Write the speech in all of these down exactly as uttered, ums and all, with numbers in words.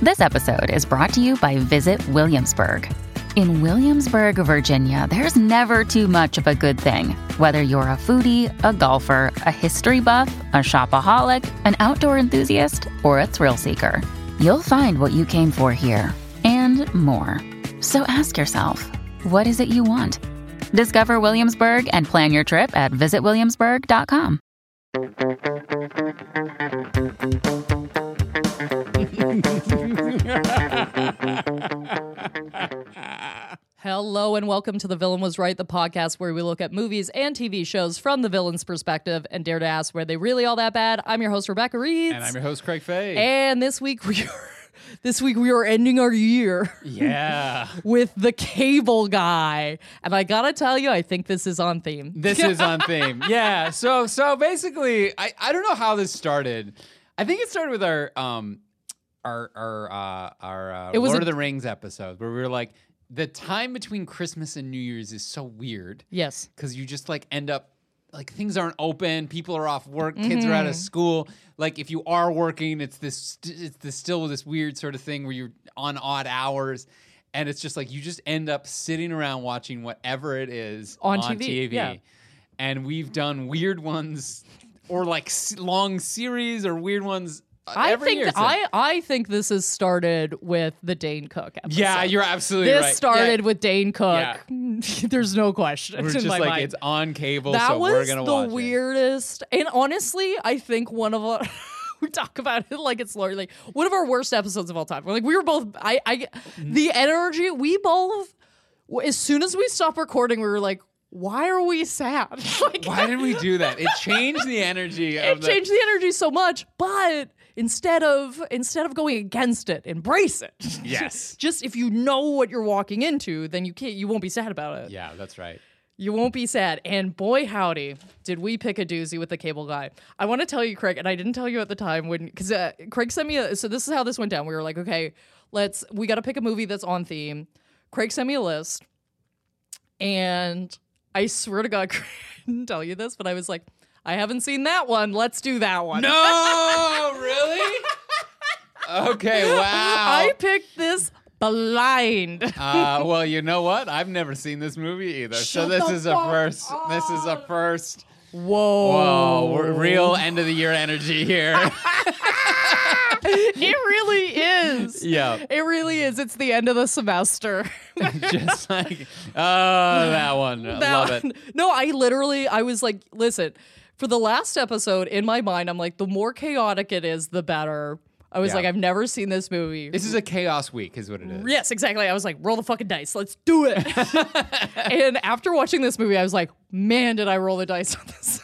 This episode is brought to you by Visit Williamsburg. In Williamsburg, Virginia, there's never too much of a good thing. Whether you're a foodie, a golfer, a history buff, a shopaholic, an outdoor enthusiast, or a thrill seeker, you'll find what you came for here and more. So ask yourself, what is it you want? Discover Williamsburg and plan your trip at visit williamsburg dot com. Hello and welcome to The Villain Was Right, the podcast where we look at movies and T V shows from the villain's perspective and dare to ask, were they really all that bad? I'm your host, Rebecca Reeds. And I'm your host, Craig Fay. And this week we are this week we are ending our year. Yeah. with The Cable Guy. And I gotta tell you, I think this is on theme. This is on theme. Yeah. So so basically, I, I don't know how this started. I think it started with our um our our uh, our uh, It was Lord a- of the Rings episode where we were like, the time between Christmas and New Year's is so weird. Yes. Because you just like end up like things aren't open, people are off work, kids are out of school. Like if you are working, it's this it's this still this weird sort of thing where you're on odd hours, and it's just like you just end up sitting around watching whatever it is On on, T V, T V. yeah. And we've done weird ones or like s- long series or weird ones. uh, I every think year. th- So- I I think this has started with the Dane Cook episode. yeah, you're absolutely This right. started Yeah. with Dane Cook. Yeah. There's no question. We're in just my like mind. it's on cable, That so was we're gonna the watch it. weirdest. And honestly, I think one of our we talk about it like it's like one of our worst episodes of all time. We're like we were both. I. I. The energy we both. As soon as we stopped recording, we were like, "Why are we sad? like, Why did we do that? It changed the energy of It the changed the energy so much, but instead of instead of going against it, embrace it. Yes. Just if you know what you're walking into, then you can't. You won't be sad about it. Yeah, that's right. You won't be sad. And boy, howdy, did we pick a doozy with The Cable Guy. I want to tell you, Craig, and I didn't tell you at the time when, because uh, Craig sent me a, so this is how this went down. We were like, okay, let's, we got to pick a movie that's on theme. Craig sent me a list. And I swear to God, Craig didn't tell you this, but I was like, I haven't seen that one. Let's do that one. No, really? Okay, wow. I picked this blind. Uh, well, you know what? I've never seen this movie either, so Shut this the is a fuck first. This is a first. Whoa. Whoa, we're real end of the year energy here. It really is. Yeah, It really is. It's the end of the semester. just like oh, that one. I That love one- it. No, I literally, I was like, listen, for the last episode, in my mind, I'm like, the more chaotic it is, the better. I was Yeah. like, I've never seen this movie. This is a chaos week, is what it is. Yes, exactly. I was like, roll the fucking dice. Let's do it. And after watching this movie, I was like, man, did I roll the dice on this.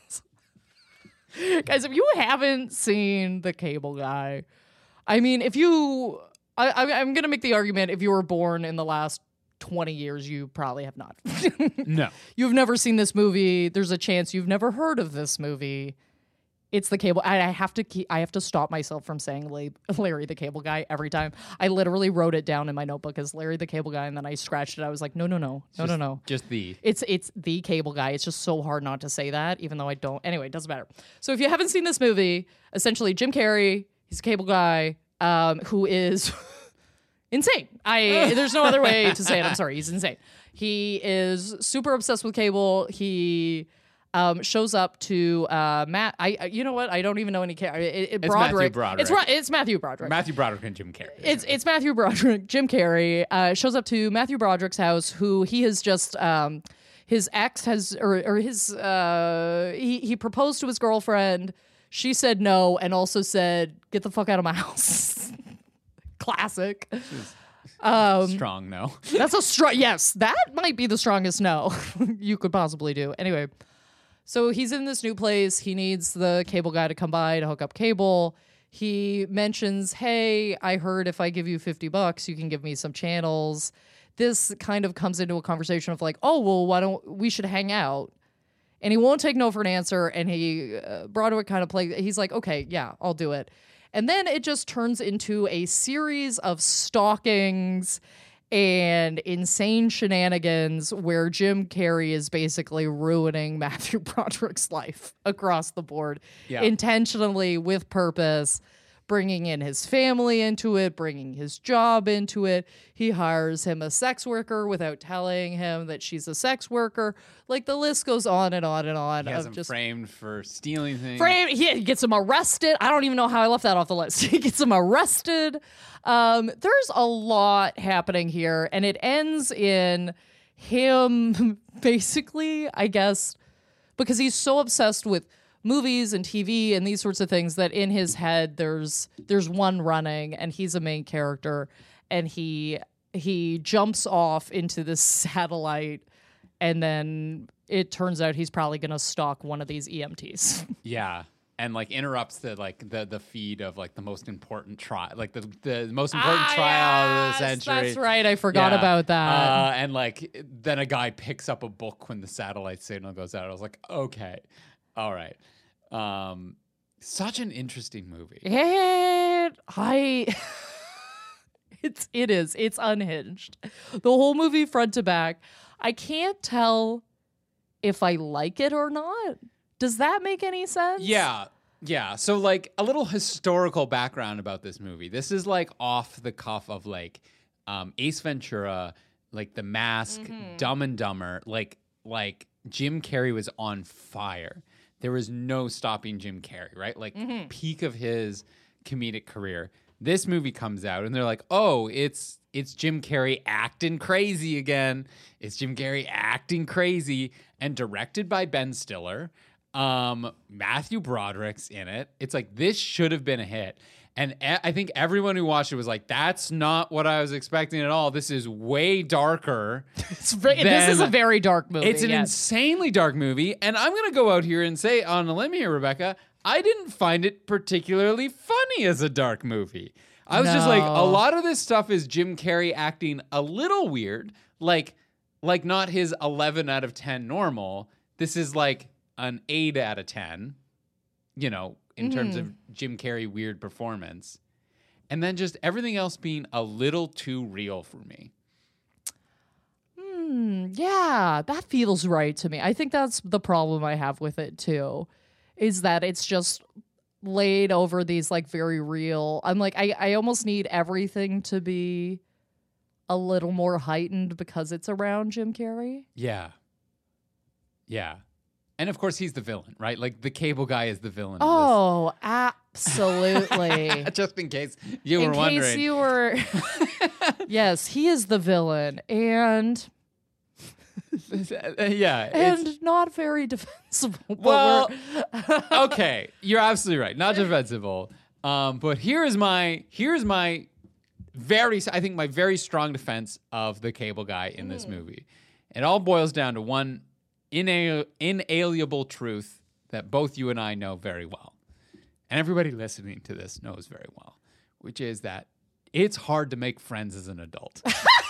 Guys, if you haven't seen The Cable Guy, I mean, if you, I, I, I'm going to make the argument, if you were born in the last twenty years, you probably have not. No. You've never seen this movie. There's a chance you've never heard of this movie. It's The Cable. I, I have to keep, I have to stop myself from saying La- Larry the Cable Guy every time. I literally wrote it down in my notebook as Larry the Cable Guy, and then I scratched it. I was like, no, no, no, no, no, Just- no. Just the. It's it's the Cable Guy. It's just so hard not to say that, even though I don't. Anyway, it doesn't matter. So if you haven't seen this movie, essentially Jim Carrey, he's a cable guy um, who is insane. I there's no other way to say it. I'm sorry, he's insane. He is super obsessed with cable. He um, shows up to uh, Matt. I I- you know what? I don't even know any character. It, it, Matthew Broderick. Broderick. It's Ro- it's Matthew Broderick. Matthew Broderick and Jim Carrey. It's it's Matthew Broderick, Jim Carrey, uh, shows up to Matthew Broderick's house, who he has just um, his ex has or or his uh, he he proposed to his girlfriend. She said no, and also said, "Get the fuck out of my house." Classic. Um, strong. No. That's a strong. Yes, that might be the strongest no you could possibly do. Anyway, so he's in this new place. He needs the cable guy to come by to hook up cable. He mentions, "Hey, I heard if I give you fifty bucks, you can give me some channels." This kind of comes into a conversation of like, "Oh, well, why don't we should hang out?" And he won't take no for an answer. And he uh, Broderick kind of play. He's like, "Okay, yeah, I'll do it." And then it just turns into a series of stalkings and insane shenanigans where Jim Carrey is basically ruining Matthew Broderick's life across the board, Yeah. intentionally, with purpose. bringing in his family into it, bringing his job into it. He hires him a sex worker without telling him that she's a sex worker. Like, the list goes on and on and on. He has of him just framed for stealing things. frame. He gets him arrested. I don't even know how I left that off the list. He gets him arrested. Um, there's a lot happening here, and it ends in him basically, I guess, because he's so obsessed with movies and T V and these sorts of things that in his head there's there's one running and he's a main character, and he he jumps off into this satellite, and then it turns out he's probably going to stalk one of these E M Ts. Yeah. And like interrupts the like the the feed of like the most important trial, like the the most important Ah, trial of yes, the century. That's right. I forgot Yeah. about that. Uh, and like then a guy picks up a book when the satellite signal goes out. I was like, okay, all right. Um, such an interesting movie. It, I, it's it is it's unhinged. The whole movie front to back. I can't tell if I like it or not. Does that make any sense? Yeah. Yeah. So like a little historical background about this movie. This is like off the cuff of like um, Ace Ventura, like The Mask, Mm-hmm. Dumb and Dumber. Like like Jim Carrey was on fire. There was no stopping Jim Carrey, right? Like Mm-hmm. peak of his comedic career. This movie comes out and they're like, "Oh, it's it's Jim Carrey acting crazy again. It's Jim Carrey acting crazy," and directed by Ben Stiller. Um, Matthew Broderick's in it. It's like, this should have been a hit. And e- I think everyone who watched it was like, that's not what I was expecting at all. This is way darker. It's ve- this is a Then- very dark movie. It's an yes. insanely dark movie. And I'm going to go out here and say on a limb here, Rebecca, I didn't find it particularly funny as a dark movie. I was just like, a No. lot of this stuff is Jim Carrey acting a little weird. Like, like not his eleven out of ten normal. This is like an eight out of ten, you know, in terms of Jim Carrey weird performance. And then just everything else being a little too real for me. Hmm, yeah, that feels right to me. I think that's the problem I have with it too, is that it's just laid over these like very real. I'm like, I, I almost need everything to be a little more heightened because it's around Jim Carrey. Yeah. Yeah. And of course, he's the villain, right? Like the cable guy is the villain. Oh, absolutely. Of this. Just in case you In were case wondering. you were, yes, he is the villain, and yeah. It's, and not very defensible. but well, we're- okay, you're absolutely right. Not defensible. Um, but here is my here is my very I think my very strong defense of the cable guy in this movie. It all boils down to one inal- inalienable truth that both you and I know very well, and everybody listening to this knows very well, which is that it's hard to make friends as an adult.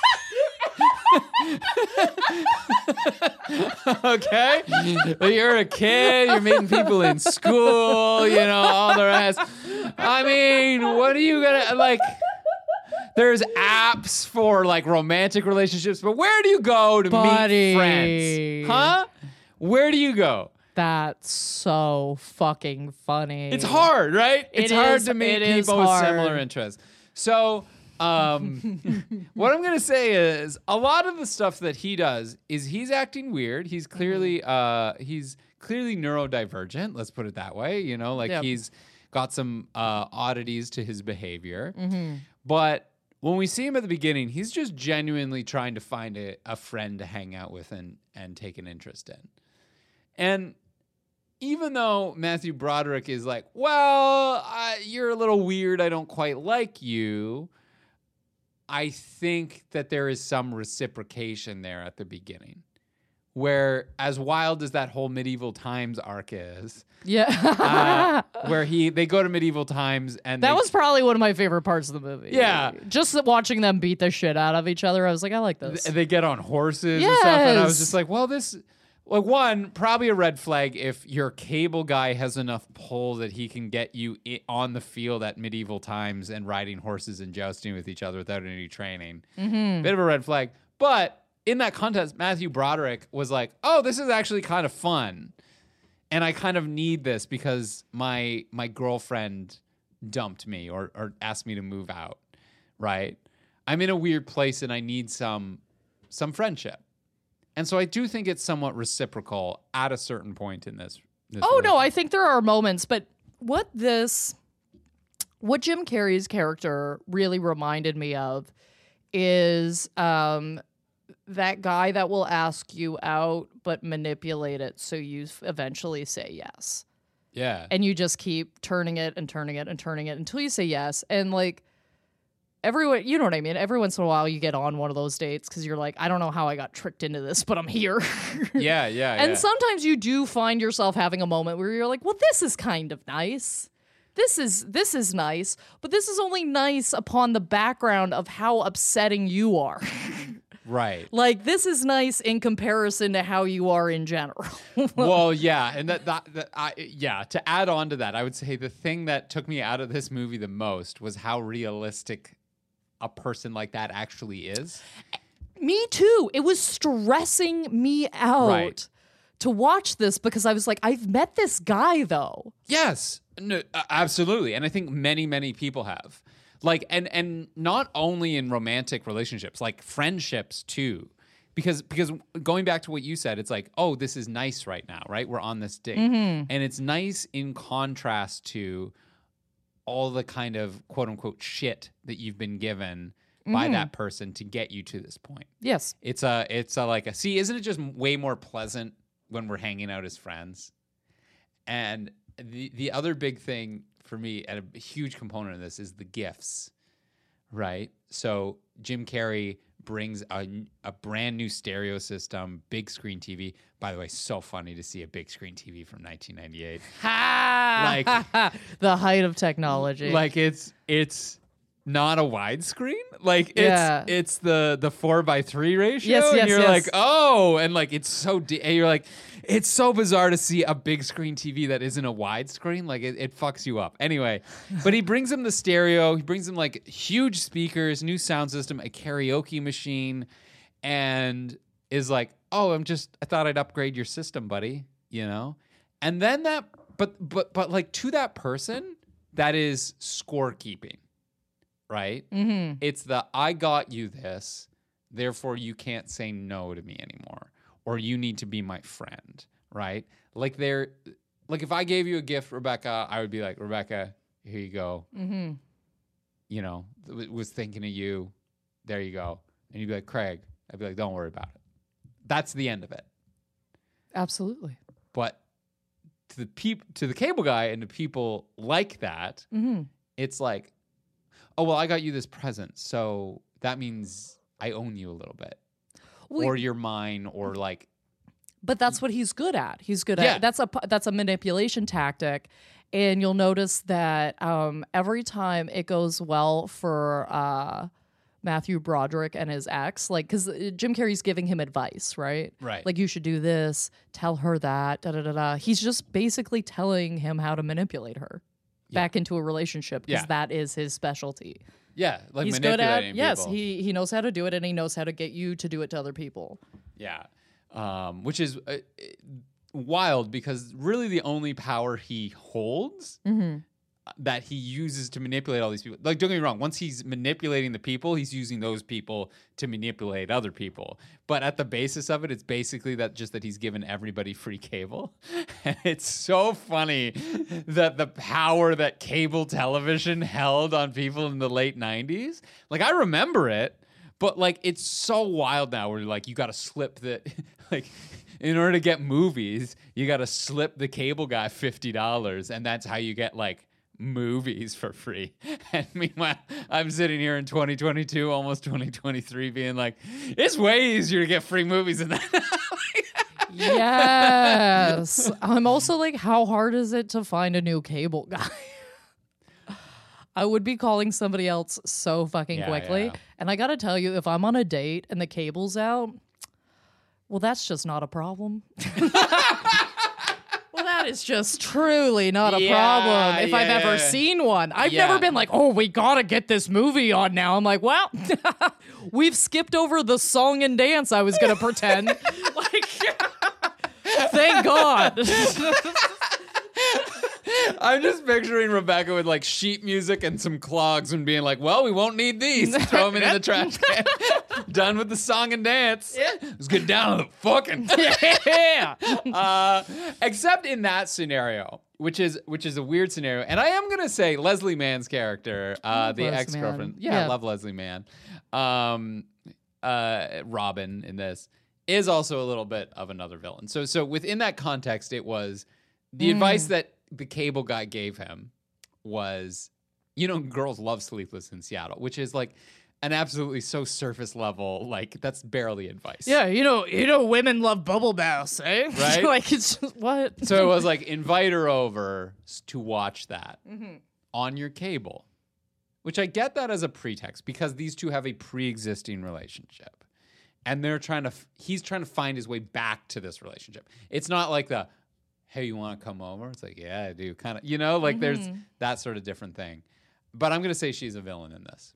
Okay? You're a kid, you're meeting people in school, you know, all the rest. I mean, what are you gonna, like, there's apps for, like, romantic relationships, but where do you go to Buddy. meet friends? Huh? Where do you go? That's so fucking funny. It's hard, right? It's It hard is- to meet it is people with hard. similar interests. So, um, what I'm going to say is a lot of the stuff that he does is he's acting weird. He's clearly, uh, he's clearly neurodivergent. Let's put it that way. You know, like Yep. he's got some uh, oddities to his behavior. Mm-hmm. But when we see him at the beginning, he's just genuinely trying to find a, a friend to hang out with and, and take an interest in. And even though Matthew Broderick is like, well, I, you're a little weird, I don't quite like you, I think that there is some reciprocation there at the beginning. Where, as wild as that whole medieval times arc is, Yeah. uh, where he they go to medieval times and that they, was probably one of my favorite parts of the movie. Yeah. Just watching them beat the shit out of each other, I was like, I like this. they get on horses and stuff, and I was Yes. just like, well, this. Like, one, probably a red flag if your cable guy has enough pull that he can get you I- on the field at medieval times and riding horses and jousting with each other without any training. Mm-hmm. Bit of a red flag. But in that context, Matthew Broderick was like, oh, this is actually kind of fun. And I kind of need this because my my girlfriend dumped me or or asked me to move out, right? I'm in a weird place and I need some some friendship. And so I do think it's somewhat reciprocal at a certain point in this. this Oh, no, I think there are moments, but what this, what Jim Carrey's character really reminded me of is um, that guy that will ask you out but manipulate it so you f- eventually say yes. Yeah. And you just keep turning it and turning it and turning it until you say yes. And like, everyone, you know what I mean? Every once in a while you get on one of those dates because you're like, I don't know how I got tricked into this, but I'm here. Yeah, yeah, And yeah. sometimes you do find yourself having a moment where you're like, well, this is kind of nice. This is this is nice, but this is only nice upon the background of how upsetting you are. Right. Like, this is nice in comparison to how you are in general. Well, yeah, and that, that, that I, yeah, to add on to that, I would say the thing that took me out of this movie the most was how realistic a person like that actually is. Me too. It was stressing me out Right. to watch this because I was like, I've met this guy though. Yes, no, uh, absolutely, and I think many, many people have. Like, and and not only in romantic relationships, like friendships too. Because because going back to what you said, it's like, oh, this is nice right now, right? We're on this date. Mm-hmm. And it's nice in contrast to all the kind of quote unquote shit that you've been given by Mm-hmm. that person to get you to this point. Yes. It's a it's a like a see, isn't it just way more pleasant when we're hanging out as friends? And the the other big thing for me, and a huge component of this, is the gifts, right? So Jim Carrey brings a, a brand new stereo system, big screen T V. By the way, so funny to see a big screen T V from nineteen ninety-eight. Like the height of technology. Like it's it's not a widescreen. Like it's Yeah. it's the the four by three ratio. Yes, and yes, you're yes. like, oh, and like it's so de- and you're like, it's so bizarre to see a big screen T V that isn't a widescreen. Like it, it fucks you up. Anyway, but he brings him the stereo. He brings him like huge speakers, new sound system, a karaoke machine, and is like, oh, I'm just I thought I'd upgrade your system, buddy. You know, and then that, but but but like to that person, that is scorekeeping. Right? Mm-hmm. It's the I got you this, therefore you can't say no to me anymore, or you need to be my friend, right? Like they're like if I gave you a gift, Rebecca, I would be like, Rebecca, here you go. Mm-hmm. You know, w- was thinking of you. There you go. And you'd be like, Craig, I'd be like, don't worry about it. That's the end of it. Absolutely. But to the peop- to the cable guy and to people like that, Mm-hmm. it's like, oh, well, I got you this present, so that means I own you a little bit. Well, or you're mine, or like... But that's what he's good at. He's good Yeah. at that's a pu- that's a manipulation tactic, and you'll notice that um, every time it goes well for uh, Matthew Broderick and his ex, like because Jim Carrey's giving him advice, right? Right. Like you should do this, tell her that, da da da da. He's just basically telling him how to manipulate her back into a relationship because Yeah. that is his specialty. Yeah, like He's good manipulating at yes, people. he he knows how to do it, and he knows how to get you to do it to other people. Yeah. Um, which is uh, uh, wild because really the only power he holds Mm-hmm. that he uses to manipulate all these people. Like, don't get me wrong. Once he's manipulating the people, he's using those people to manipulate other people. But at the basis of it, it's basically that just that he's given everybody free cable. And it's so funny that the power that cable television held on people in the late nineties. Like, I remember it, but like, it's so wild now where like, you got to slip the, like, in order to get movies, you got to slip the cable guy fifty dollars. And that's how you get like, movies for free. And meanwhile, I'm sitting here in twenty twenty-two, almost twenty twenty-three, being like, it's way easier to get free movies than that. Yes. I'm also like, how hard is it to find a new cable guy? I would be calling somebody else so fucking Yeah, quickly. yeah. And I gotta tell you, if I'm on a date and the cable's out, well, that's just not a problem. Well, that is just truly not a Yeah, problem if I've yeah, ever yeah. seen one. I've Yeah. never been like, oh, we gotta get this movie on now. I'm like, well, we've skipped over the song and dance I was gonna pretend. Like, thank God. I'm just picturing Rebecca with like sheet music and some clogs and being like, well, we won't need these. Throw them in the trash can. Done with the song and dance. Yeah. Let's get down to the fucking. Yeah. Uh, except in that scenario, which is which is a weird scenario. And I am going to say Leslie Mann's character, uh, the Leslie ex-girlfriend. Mann. Yeah, Yeah. I love Leslie Mann. Um, uh, Robin in this is also a little bit of another villain. So so within that context, it was the Mm. advice that the cable guy gave him was, you know, girls love Sleepless in Seattle, which is like an absolutely so surface level, like that's barely advice. Yeah, you know, you know, women love bubble baths, eh? Right? Like it's just, what? So it was like invite her over s- to watch that Mm-hmm. on your cable, which I get that as a pretext because these two have a pre-existing relationship, and they're trying to. F- he's trying to find his way back to this relationship. It's not like the, hey, you want to come over? It's like, yeah, I do. Kind of, you know, like there's that sort of different thing. But I'm gonna say she's a villain in this.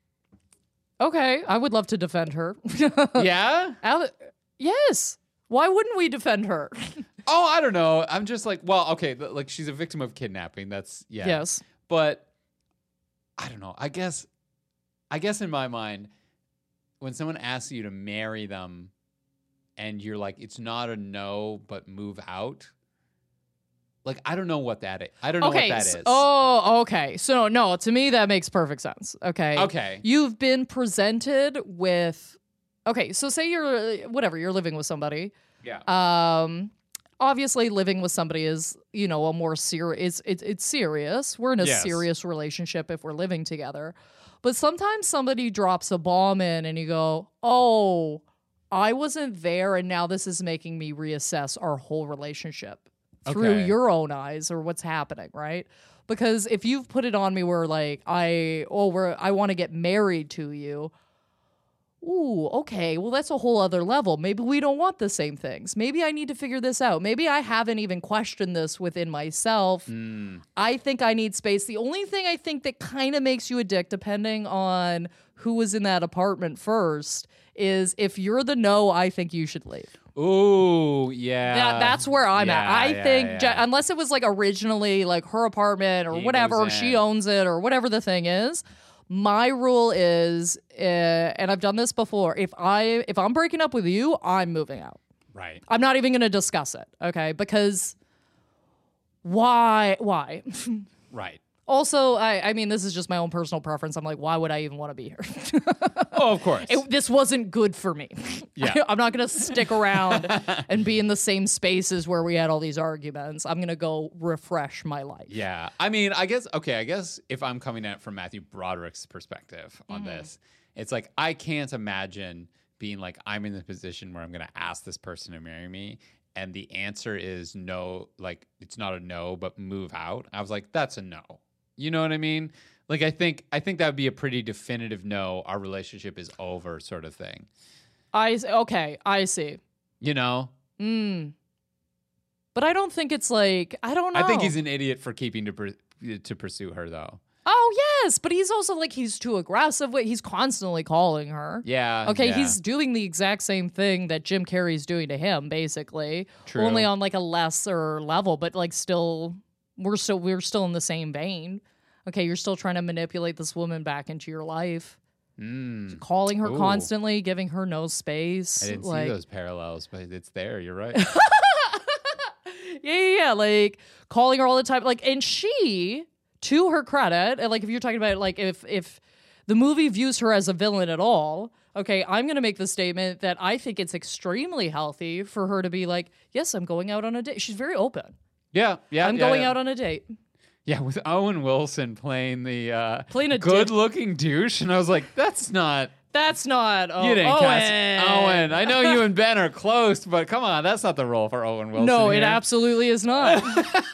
Okay, I would love to defend her. Yeah. Al- yes. Why wouldn't we defend her? Oh, I don't know. I'm just like, well, okay, th- like she's a victim of kidnapping. That's yeah. Yes. But I don't know. I guess I guess in my mind, when someone asks you to marry them and you're like, it's not a no, but move out. Like, I don't know what that is. I don't know Okay. what that s- is. Oh, okay. So no, to me that makes perfect sense. Okay. Okay. You've been presented with. Okay, so say you're whatever you're living with somebody. Yeah. Um, obviously, living with somebody is you know a more serious. It's, it's it's serious. We're in a Yes. serious relationship if we're living together. But sometimes somebody drops a bomb in, and you go, "Oh, I wasn't there, and now this is making me reassess our whole relationship through Okay. your own eyes or what's happening, right?" Because if you've put it on me where like I oh we're I want to get married to you. Ooh, okay. Well, that's a whole other level. Maybe we don't want the same things. Maybe I need to figure this out. Maybe I haven't even questioned this within myself. Mm. I think I need space. The only thing I think that kind of makes you a dick, depending on who was in that apartment first, is if you're the no, I think you should leave. Ooh, yeah. That, that's where I'm at. Yeah, I yeah, think, yeah. ju- unless it was like originally like her apartment or He whatever, or moves she in. owns it or whatever the thing is. My rule is, uh, and I've done this before. If I if I'm breaking up with you, I'm moving out. Right. I'm not even going to discuss it, okay? Because why? Why? Right. Also, I, I mean, this is just my own personal preference. I'm like, why would I even want to be here? Oh, of course. It, this wasn't good for me. Yeah. I'm not going to stick around and be in the same spaces where we had all these arguments. I'm going to go refresh my life. Yeah. I mean, I guess, okay, I guess if I'm coming at it from Matthew Broderick's perspective on Mm-hmm. this, it's like, I can't imagine being like, I'm in the position where I'm going to ask this person to marry me. And the answer is no, like, it's not a no, but move out. I was like, that's a no. You know what I mean? Like, I think, I think that would be a pretty definitive no, our relationship is over sort of thing. I okay, I see. You know? Mm. But I don't think it's like I don't know. I think he's an idiot for keeping to, pur- to pursue her, though. Oh yes, but he's also like he's too aggressive. with- He's constantly calling her. Yeah. Okay, yeah. he's doing the exact same thing that Jim Carrey's doing to him, basically. True. Only on like a lesser level, but like still, we're still we're still in the same vein. Okay, you're still trying to manipulate this woman back into your life, Mm. calling her Ooh. constantly, giving her no space. I didn't like, see those parallels, but it's there. You're right. Yeah, yeah, yeah, like calling her all the time. Like, and she, to her credit, and like if you're talking about like if if the movie views her as a villain at all, okay, I'm gonna make the statement that I think it's extremely healthy for her to be like, yes, I'm going out on a date. She's very open. Yeah, yeah. I'm yeah, going yeah. out on a date. Yeah, with Owen Wilson playing the uh, Playing a good-looking douche, and I was like, "That's not That's not. Oh, you didn't Owen. cast Owen." I know you and Ben are close, but come on, that's not the role for Owen Wilson. No, it here. absolutely is not.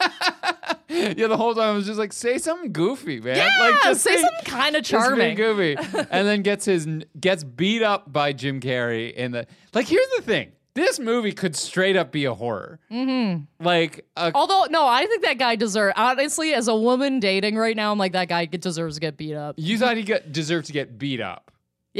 Yeah, the whole time I was just like, "Say something goofy, man." Yeah, like, just say be- something kind of just be charming. goofy, and then gets his gets beat up by Jim Carrey in the like. Here's the thing: this movie could straight up be a horror. Mm-hmm. Like, a, Although, no, I think that guy deserves. Honestly, as a woman dating right now, I'm like that guy deserves to get beat up. you thought he got deserved to get beat up. Yeah.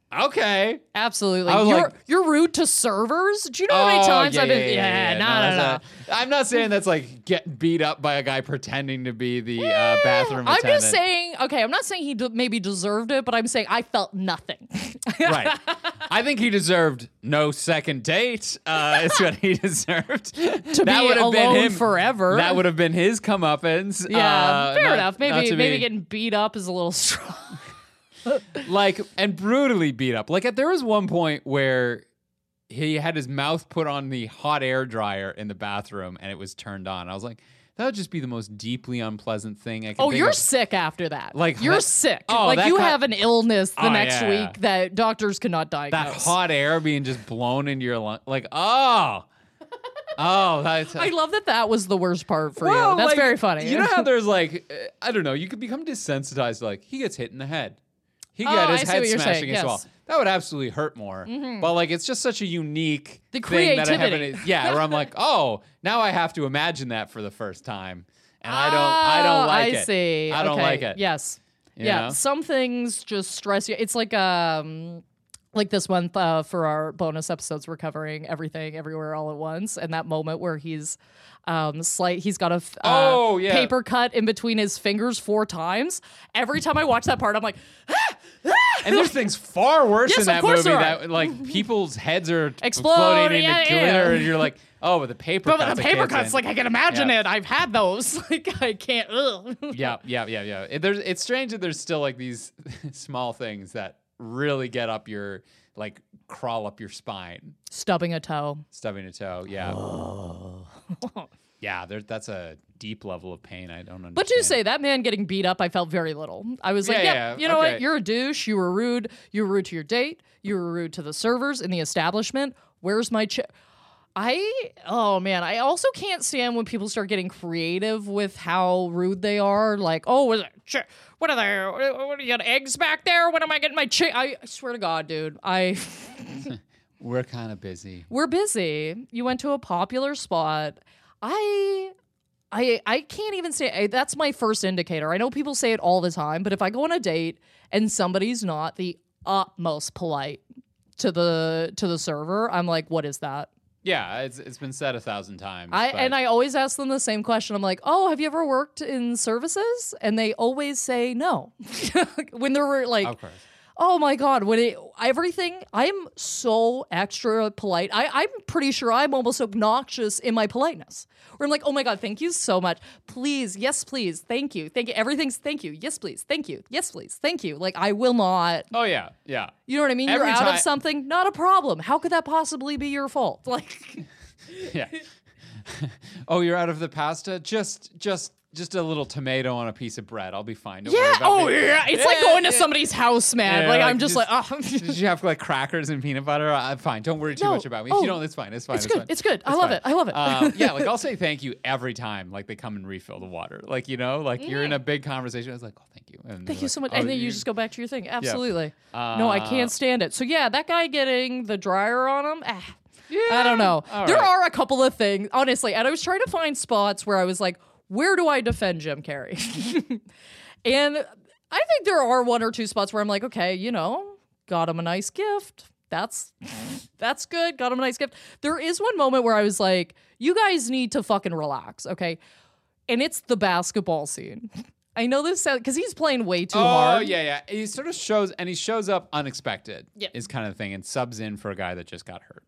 Okay. Absolutely. I was You're like- you're rude to servers? Do you know how many Oh, times yeah, I've been yeah, yeah, yeah. no, No, no, no. that's not- I'm not saying that's like getting beat up by a guy pretending to be the uh, bathroom I'm attendant. just saying, okay, I'm not saying he d- maybe deserved it, but I'm saying I felt nothing. Right. I think he deserved no second date. Uh, is what he deserved. To be alone forever. That would have been his comeuppance. Yeah, uh, fair not- enough. not Maybe to maybe be- getting beat up is a little strong. like and brutally beat up. Like there was one point where he had his mouth put on the hot air dryer in the bathroom and it was turned on. I was like, that would just be the most deeply unpleasant thing I could Oh, think you're of. sick after that. Like, you're that- sick. oh, like that you ki- have an illness the Oh, next yeah, yeah. week that doctors cannot That diagnose. hot air being just blown into your lung. Like, oh. Oh, that's I love that that was the worst part for Well, you. That's like, very funny. You know how there's like, uh, I don't know, you could become desensitized to like, he gets hit in the head. He Oh, got his I see head what you're smashed saying, against the yes. wall. That would absolutely hurt more. But like, it's just such a unique The thing that I creativity. haven't. Yeah, where I'm like, oh, now I have to imagine that for the first time, and I don't. I don't like Oh, it. I see. I don't Okay. like it. Yes. You yeah. know? Some things just stress you. It's like um like this month uh, for our bonus episodes, we're covering everything, everywhere, all at once, and that moment where he's um slight. He's got a f- uh, Oh, yeah. paper cut in between his fingers four times. Every time I watch that part, I'm like. And there's things far worse Yes, in of that course movie there are. that like people's heads are Explode, exploding yeah, into yeah. glitter, and you're like, oh, but the paper. But cuts the a paper kid's cuts, in. like I can imagine Yeah. it. I've had those. Like I can't. Ugh. yeah, yeah, yeah, yeah. It, there's, it's strange that there's still like these small things that really get up your, like, crawl up your spine. Stubbing a toe. Stubbing a toe, yeah. Yeah, there, that's a deep level of pain I don't understand. But to say that man getting beat up, I felt very little. I was like, Yeah, yeah, yeah, you know okay. what? You're a douche. You were rude. You were rude to your date. You were rude to the servers in the establishment. Where's my check? I, oh man, I also can't stand when people start getting creative with how rude they are. Like, oh, was it, ch- what are they? What, you got eggs back there? When am I getting my chick? I, I swear to God, dude, I. We're kind of busy. We're busy. You went to a popular spot. I I I can't even say I, that's my first indicator. I know people say it all the time, but if I go on a date and somebody's not the utmost polite to the to the server, I'm like, what is that? Yeah, it's it's been said a thousand times. I but- and I always ask them the same question. I'm like, "Oh, have you ever worked in services?" And they always say no. When they're like, Of course. oh my God, when it everything, I'm so extra polite. I, I'm pretty sure I'm almost obnoxious in my politeness. Where I'm like, oh my God, thank you so much. Please, yes, please, thank you. Thank you. Everything's thank you. Yes, please. Thank you. Yes, please. Thank you. Like I will not. Oh yeah, yeah. You know what I mean? Every You're out time- of something, not a problem. How could that possibly be your fault? Like Yeah. Oh, you're out of the pasta? Just just just a little tomato on a piece of bread. I'll be fine. Don't worry yeah, about oh me. yeah. It's like Yeah, going to yeah. somebody's house, man. Yeah, like, like, I'm just, just- like, oh. Did you have like crackers and peanut butter? I'm fine. Don't worry too No. much about me. If Oh, you don't, it's fine. It's fine. it's It's good. fine. It's good. I It's love fine. it. I love it. Um, yeah, like I'll say thank you every time. Like they come and refill the water. Like you know, like you're in a big conversation. I was like, oh, thank you. And Thank they're you like, so much. "Oh, And then you just go back to your thing. Absolutely. no, I Uh, can't stand it. So yeah, that guy getting the dryer on him. Ah, I don't know. All there right. are a couple of things, honestly, and I was trying to find spots where I was like, where do I defend Jim Carrey? And I think there are one or two spots where I'm like, okay, you know, got him a nice gift. That's that's good. Got him a nice gift. There is one moment where I was like, you guys need to fucking relax, okay? And it's the basketball scene. I know this because he's playing way too Oh hard. yeah, yeah. He sort of shows, and he shows up unexpected. Yeah. Is kind of the thing, and subs in for a guy that just got hurt.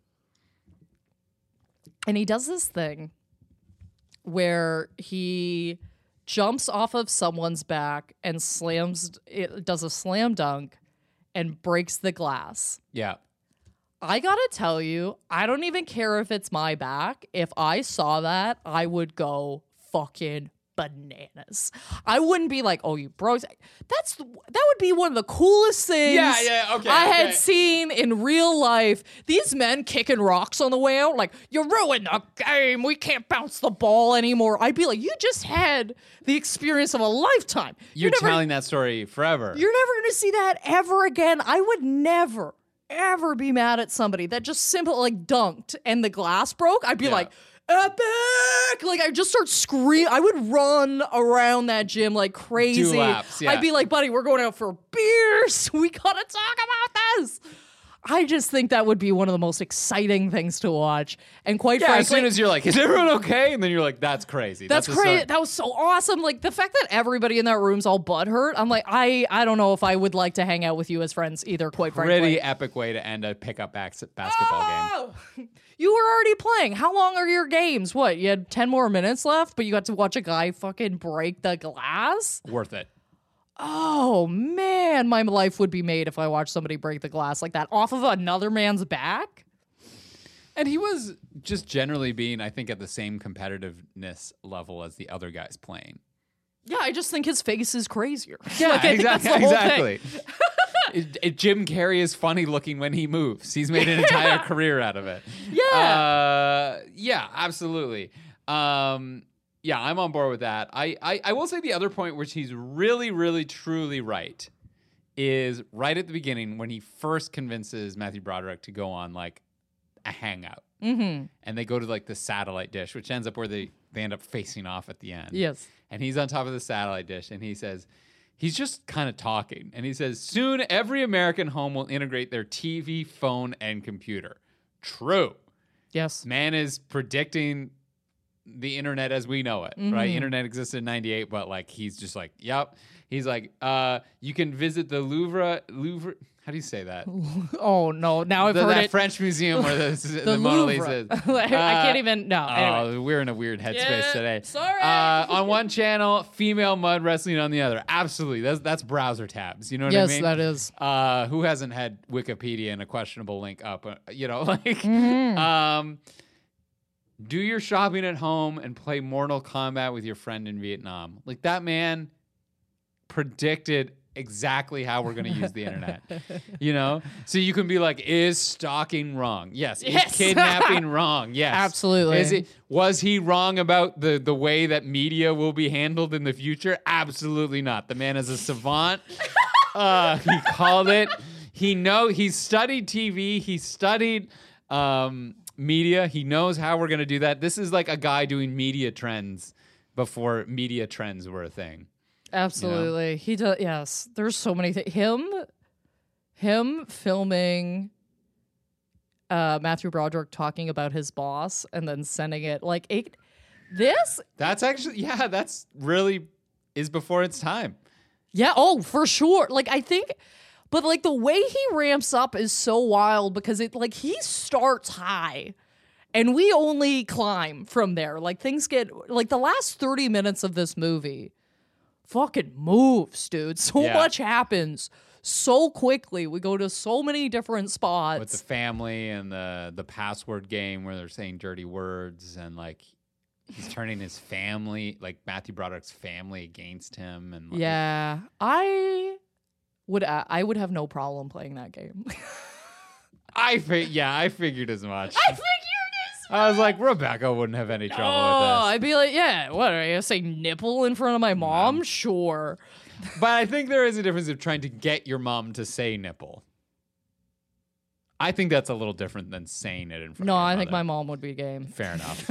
And he does this thing where he jumps off of someone's back and slams, it does a slam dunk and breaks the glass. Yeah. I gotta tell you, I don't even care if it's my back. If I saw that, I would go fucking bananas. I wouldn't be like, "Oh, you broke." That's the, that would be one of the coolest things. Yeah, yeah, okay, I had okay. seen in real life. These men kicking rocks on the way out, like, "You ruined the game. We can't bounce the ball anymore." I'd be like, "You just had the experience of a lifetime. You're never, telling that story forever. You're never gonna see that ever again." I would never, ever be mad at somebody that just simply like dunked and the glass broke. I'd be Yeah. like, epic! Like I just start scream. I would run around that gym like crazy. Do laps, yeah. I'd be like, buddy, we're going out for beers. We gotta talk about Yes. I just think that would be one of the most exciting things to watch. And quite Yeah, frankly, as soon as you're like, is everyone okay? And then you're like, that's crazy. that's, a crazy. start- That was so awesome. Like the fact that everybody in that room's all butthurt. I'm like, I, I don't know if I would like to hang out with you as friends either, quite Pretty frankly. epic way to end a pickup bas- basketball game. Oh! You were already playing. How long are your games? What? You had ten more minutes left, but you got to watch a guy fucking break the glass? Worth it. Oh, man. My life would be made if I watched somebody break the glass like that off of another man's back. And he was just generally being, I think, at the same competitiveness level as the other guys playing. Yeah, I just think his face is crazier. Yeah, Like, I think that's exactly. the whole thing. exactly. It- it- Jim Carrey is funny looking when he moves. He's made an entire career out of it. Yeah. Uh, yeah, absolutely. Um, yeah, I'm on board with that. I, I, I will say the other point, which he's really, really, truly right, is right at the beginning when he first convinces Matthew Broderick to go on like a hangout. Mm-hmm. And they go to like the satellite dish, which ends up where they, they end up facing off at the end. Yes. And he's on top of the satellite dish and he says, he's just kind of talking. And he says, soon every American home will integrate their T V, phone, and computer. True. Yes. Man is predicting the internet as we know it, Mm-hmm. right? Internet existed in ninety-eight, but like he's just like, yep. He's like, uh, you can visit the Louvre, Louvre. How do you say that? Oh, no. Now I've The, heard that it. French museum where the, the, The Mona Louvre. Lisa is. I can't even. No. Oh, Anyway. we're in a weird headspace Yeah, today. sorry. Uh, on one channel, female mud wrestling on the other. Absolutely. That's that's browser tabs. You know what Yes, I mean? that is. Uh, who hasn't had Wikipedia and a questionable link up? Uh, you know, like, Mm-hmm. um, do your shopping at home and play Mortal Kombat with your friend in Vietnam. Like that man predicted exactly how we're going to use the internet. You know, so you can be like, is stalking wrong? Yes. Yes. Is kidnapping wrong? Yes. Absolutely. Is it? Was he wrong about the the way that media will be handled in the future? Absolutely not. The man is a savant. uh, he called it. He know he studied T V. He studied um, media. He knows how we're going to do that. This is like a guy doing media trends before media trends were a thing. Absolutely. He does. Yes. There's so many things. Him, him filming uh, Matthew Broderick talking about his boss and then sending it like it. This. That's actually, yeah, that's really is before its time. Yeah. Oh, for sure. Like I think, but like the way he ramps up is so wild because it like he starts high. And we only climb from there. Like things get like the last thirty minutes of this movie fucking moves, dude. So Yeah. much happens so quickly. We go to so many different spots. With the family and the the password game where they're saying dirty words and like he's turning his family, like Matthew Broderick's family, against him. And like, yeah, I would. Uh, I would have no problem playing that game. I fi- yeah, I figured as much. I figured as I was like, Rebecca wouldn't have any trouble Oh, with this. I'd be like, yeah. What are you gonna say? Nipple in front of my mom? Sure. But I think there is a difference of trying to get your mom to say nipple. I think that's a little different than saying it in front No, of your I think my mother. mom would be game. Fair enough.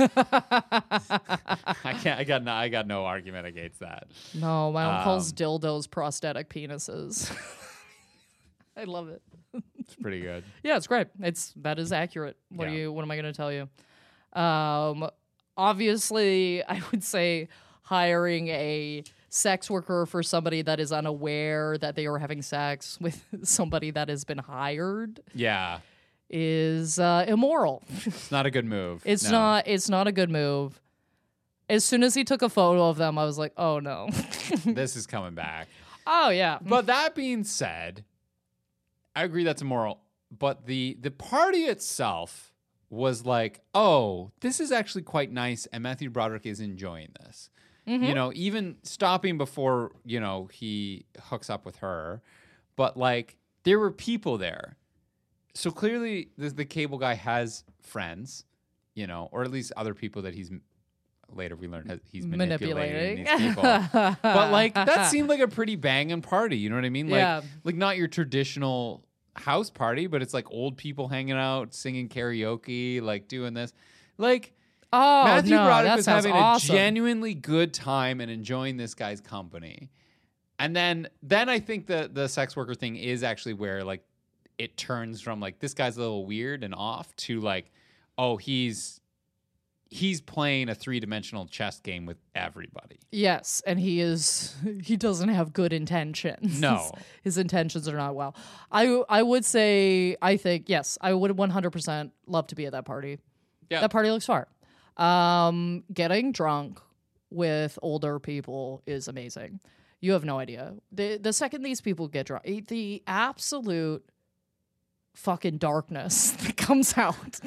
I can't. I got no. I got no argument against that. No, my mom calls Um, dildos prosthetic penises. I love it. It's pretty good. Yeah, it's great. It's that is accurate. What Yeah. do you? What am I going to tell you? Um, obviously, I would say hiring a sex worker for somebody that is unaware that they are having sex with somebody that has been hired Yeah, is uh, immoral. it's not a good move. It's No. not. It's not a good move. As soon as he took a photo of them, I was like, "Oh no." This is coming back. Oh yeah. But that being said, I agree that's immoral. But the the party itself was like, oh, this is actually quite nice, and Matthew Broderick is enjoying this. Mm-hmm. You know, even stopping before, you know, he hooks up with her. But like, there were people there. So clearly the, the cable guy has friends, you know, or at least other people that he's later we learned has, he's manipulating, Manipulating. these people. But like that seemed like a pretty banging party, you know what I mean? Like Yeah. like not your traditional house party, but it's like old people hanging out, singing karaoke, like doing this. Like Oh Matthew no, Broderick that was sounds having awesome. a genuinely good time and enjoying this guy's company. And then then I think the the sex worker thing is actually where like it turns from like this guy's a little weird and off to like, oh, he's he's playing a three-dimensional chess game with everybody. Yes, and he is he doesn't have good intentions. No. His, his intentions are not well. I I would say I think yes, I would one hundred percent love to be at that party. Yeah. That party looks fun. Um getting drunk with older people is amazing. You have no idea. The the second these people get drunk, the absolute fucking darkness that comes out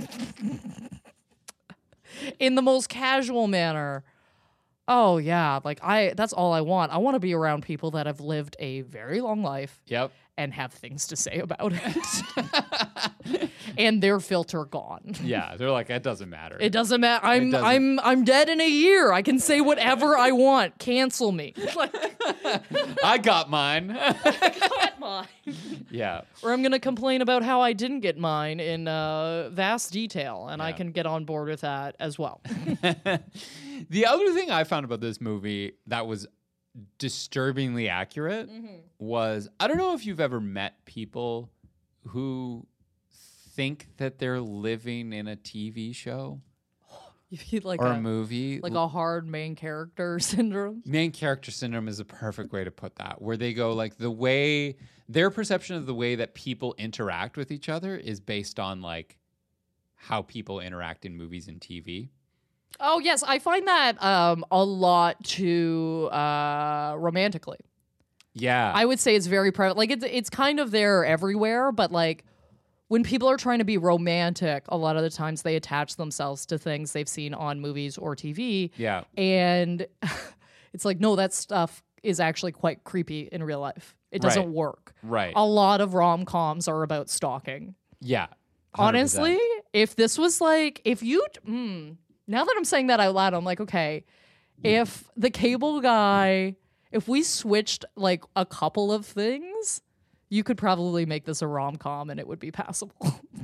in the most casual manner. Oh yeah, like I that's all I want. I want to be around people that have lived a very long life Yep. and have things to say about it. And their filter gone. Yeah, they're like, it doesn't matter. It doesn't matter. I'm doesn't. I'm I'm dead in a year. I can say whatever I want. Cancel me. Like, I got mine. got mine. Yeah. Or I'm going to complain about how I didn't get mine in uh, vast detail, and I Yeah. can get on board with that as well. The other thing I found about this movie that was disturbingly accurate was I don't know if you've ever met people who think that they're living in a T V show You feel like or a, a movie. like a hard main character syndrome. Main character syndrome is a perfect way to put that, where they go like the way their perception of the way that people interact with each other is based on like how people interact in movies and T V. Oh yes, I find that um, a lot too uh, romantically. Yeah. I would say it's very private. Like it's it's kind of there everywhere, but like when people are trying to be romantic, a lot of the times they attach themselves to things they've seen on movies or T V. yeah. And it's like, no, that stuff is actually quite creepy in real life. It doesn't Right. work. Right. A lot of rom-coms are about stalking. Yeah. one hundred percent. Honestly, if this was like, if you, mm, now that I'm saying that out loud, I'm like, okay, if the cable guy, if we switched like a couple of things, you could probably make this a rom-com and it would be passable.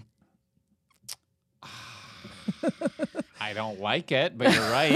I don't like it, but you're right.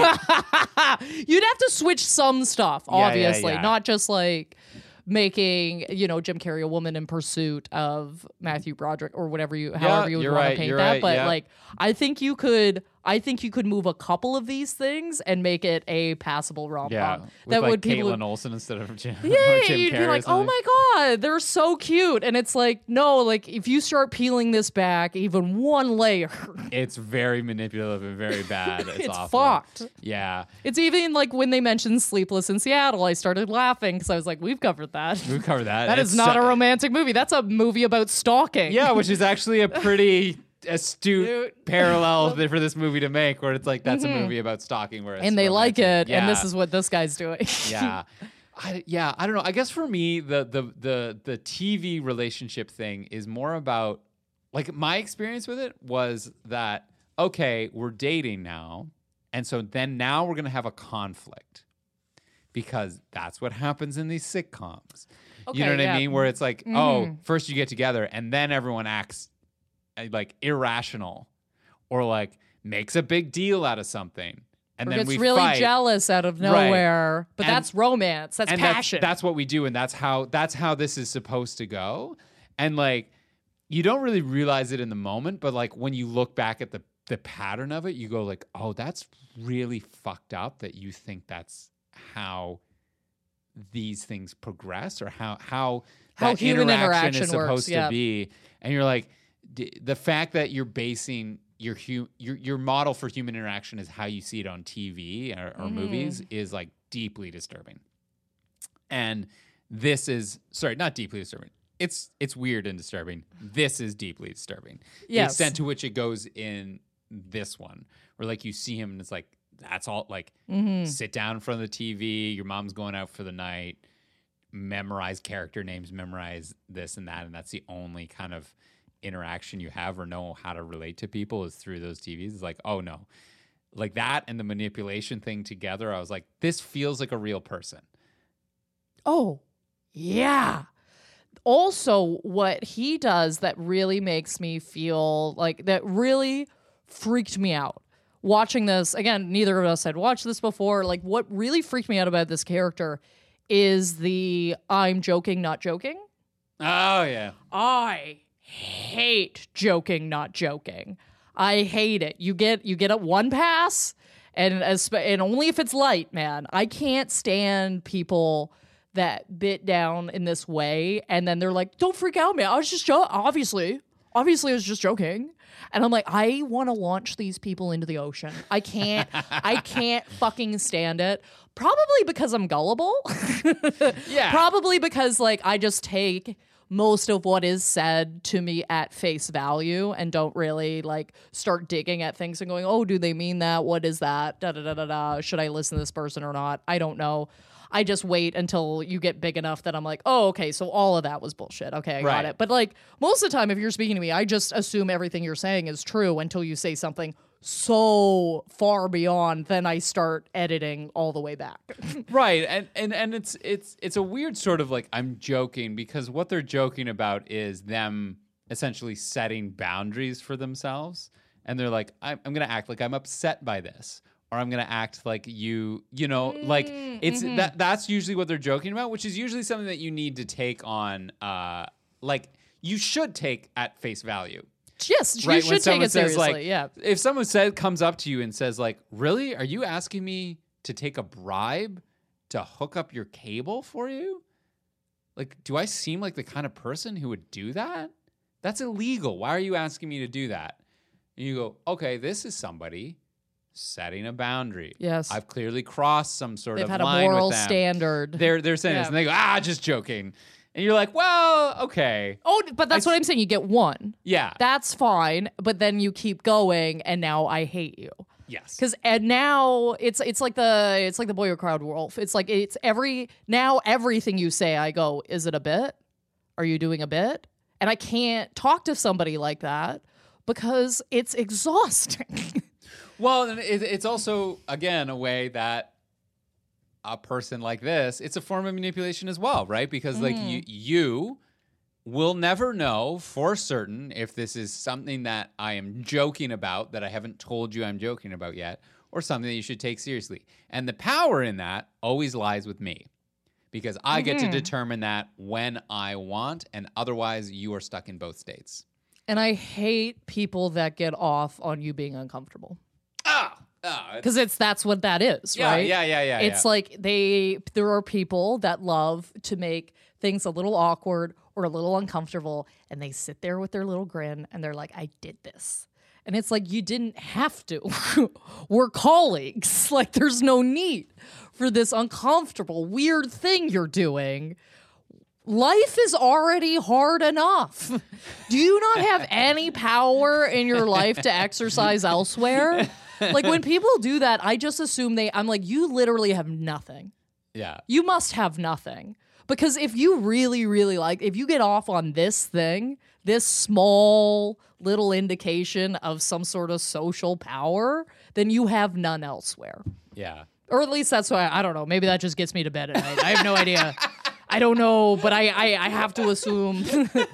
You'd have to switch some stuff, Yeah, yeah, obviously, yeah. not just like making, you know, Jim Carrey a woman in pursuit of Matthew Broderick or whatever you, however you would you're want right, to paint you're that. right, But yeah. like, I think you could, I think you could move a couple of these things and make it a passable rom com. Yeah. With that like would people Caitlin would, Olsen instead of Jim. or yeah, Jim you'd Carrey be or like, oh something. my god, they're so cute, and it's like, no, like if you start peeling this back even one layer, It's very manipulative and very bad. It's, it's awful. fucked. Yeah. It's even like when they mentioned Sleepless in Seattle, I started laughing because I was like, we've covered that. We've covered that. That is It's not so- a romantic movie. That's a movie about stalking. Yeah, which is actually a pretty astute Dude. parallel th- for this movie to make, where it's like that's a movie about stalking, where it's And they like it, romantic. and this Yeah. is what this guy's doing. yeah. I, yeah, I don't know. I guess for me, the the the the T V relationship thing is more about like my experience with it was that okay, we're dating now, and so then now we're gonna have a conflict because that's what happens in these sitcoms. you know Okay, what I yeah. mean? Where it's like, oh, first you get together, and then everyone acts uh, like irrational, or like makes a big deal out of something, and Or then gets we really fight. jealous out of Right. nowhere. But And- that's romance. That's and passion. That's, that's what we do, and that's how that's how this is supposed to go. And like, you don't really realize it in the moment, but like when you look back at the the pattern of it, you go like, oh, that's really fucked up that you think that's how these things progress or how how How that human interaction, interaction is supposed works, to yeah. be. And you're like, d- the fact that you're basing your hu- your your model for human interaction is how you see it on T V or, or Mm-hmm. movies is like deeply disturbing. And this is sorry, not deeply disturbing. It's it's weird and disturbing. This is deeply disturbing. The Yes. extent to which it goes in this one, where like you see him and it's like that's all like Mm-hmm. sit down in front of the T V. Your mom's going out for the night. Memorize character names. Memorize this and that, and that's the only kind of interaction you have or know how to relate to people is through those T Vs. It's like, oh no, like that and the manipulation thing together. I was like, this feels like a real person. Oh, yeah. Also, what he does that really makes me feel like that really freaked me out. Watching this, again, neither of us had watched this before. Like, what really freaked me out about this character is the I'm joking, not joking. Oh yeah, I hate joking, not joking. I hate it. You get you get a one pass, and as and only if it's light, man. I can't stand people that bit down in this way, and then they're like, "Don't freak out, man. I was just jo- obviously, obviously, I was just joking." And I'm like, I want to launch these people into the ocean. I can't. I can't fucking stand it. Probably because I'm gullible. Yeah. Probably because like I just take most of what is said to me at face value and don't really like start digging at things and going, oh, do they mean that? What is that? Da da da da da. Should I listen to this person or not? I don't know. I just wait until you get big enough that I'm like, oh, okay, so all of that was bullshit. Okay, I Right. got it. But like most of the time, if you're speaking to me, I just assume everything you're saying is true until you say something so far beyond, then I start editing all the way back. Right, and, and and it's it's it's a weird sort of like I'm joking because what they're joking about is them essentially setting boundaries for themselves, and they're like, I'm, I'm gonna act like I'm upset by this, or I'm gonna act like you, you know, like it's mm-hmm. that that's usually what they're joking about, which is usually something that you need to take on, uh, like you should take at face value. Yes, Right, you when should take someone it says, seriously. like, yeah. If someone says comes up to you and says like, "Really? Are you asking me to take a bribe to hook up your cable for you? Like, do I seem like the kind of person who would do that? That's illegal. Why are you asking me to do that?" And you go, "Okay, this is somebody setting a boundary. Yes. I've clearly crossed some sort They've of had a line moral with them. standard. They're they're saying Yeah. this, and they go, "Ah, just joking." And you're like, "Well, okay, Oh, but that's I what s- I'm saying. You get one. yeah, That's fine. But then you keep going, and now I hate you. yes." Because and now it's it's like the it's like the boy who cried wolf. It's like it's every now everything you say, I go, is it a bit? Are you doing a bit? And I can't talk to somebody like that because it's exhausting. Well, and it, it's also, again, a way that a person like this, it's a form of manipulation as well, right? Because like you, you will never know for certain if this is something that I am joking about that I haven't told you I'm joking about yet, or something that you should take seriously. And the power in that always lies with me, because I get to determine that when I want, and otherwise you are stuck in both states. And I hate people that get off on you being uncomfortable. Ah, ah, it's- Because it's that's what that is, yeah, right? yeah, yeah, yeah. It's yeah. like they there are people that love to make things a little awkward or a little uncomfortable, and they sit there with their little grin and they're like, I did this. And it's like, you didn't have to. We're colleagues. Like, there's no need for this uncomfortable, weird thing you're doing. Life is already hard enough. Do you not have any power in your life to exercise elsewhere? Like, when people do that, I just assume they, I'm like, you literally have nothing. yeah. You must have nothing. Because if you really, really like, if you get off on this thing, this small little indication of some sort of social power, then you have none elsewhere. Yeah. Or at least that's why, I don't know. Maybe that just gets me to bed at night. I have no idea. I don't know, but I, I, I have to assume.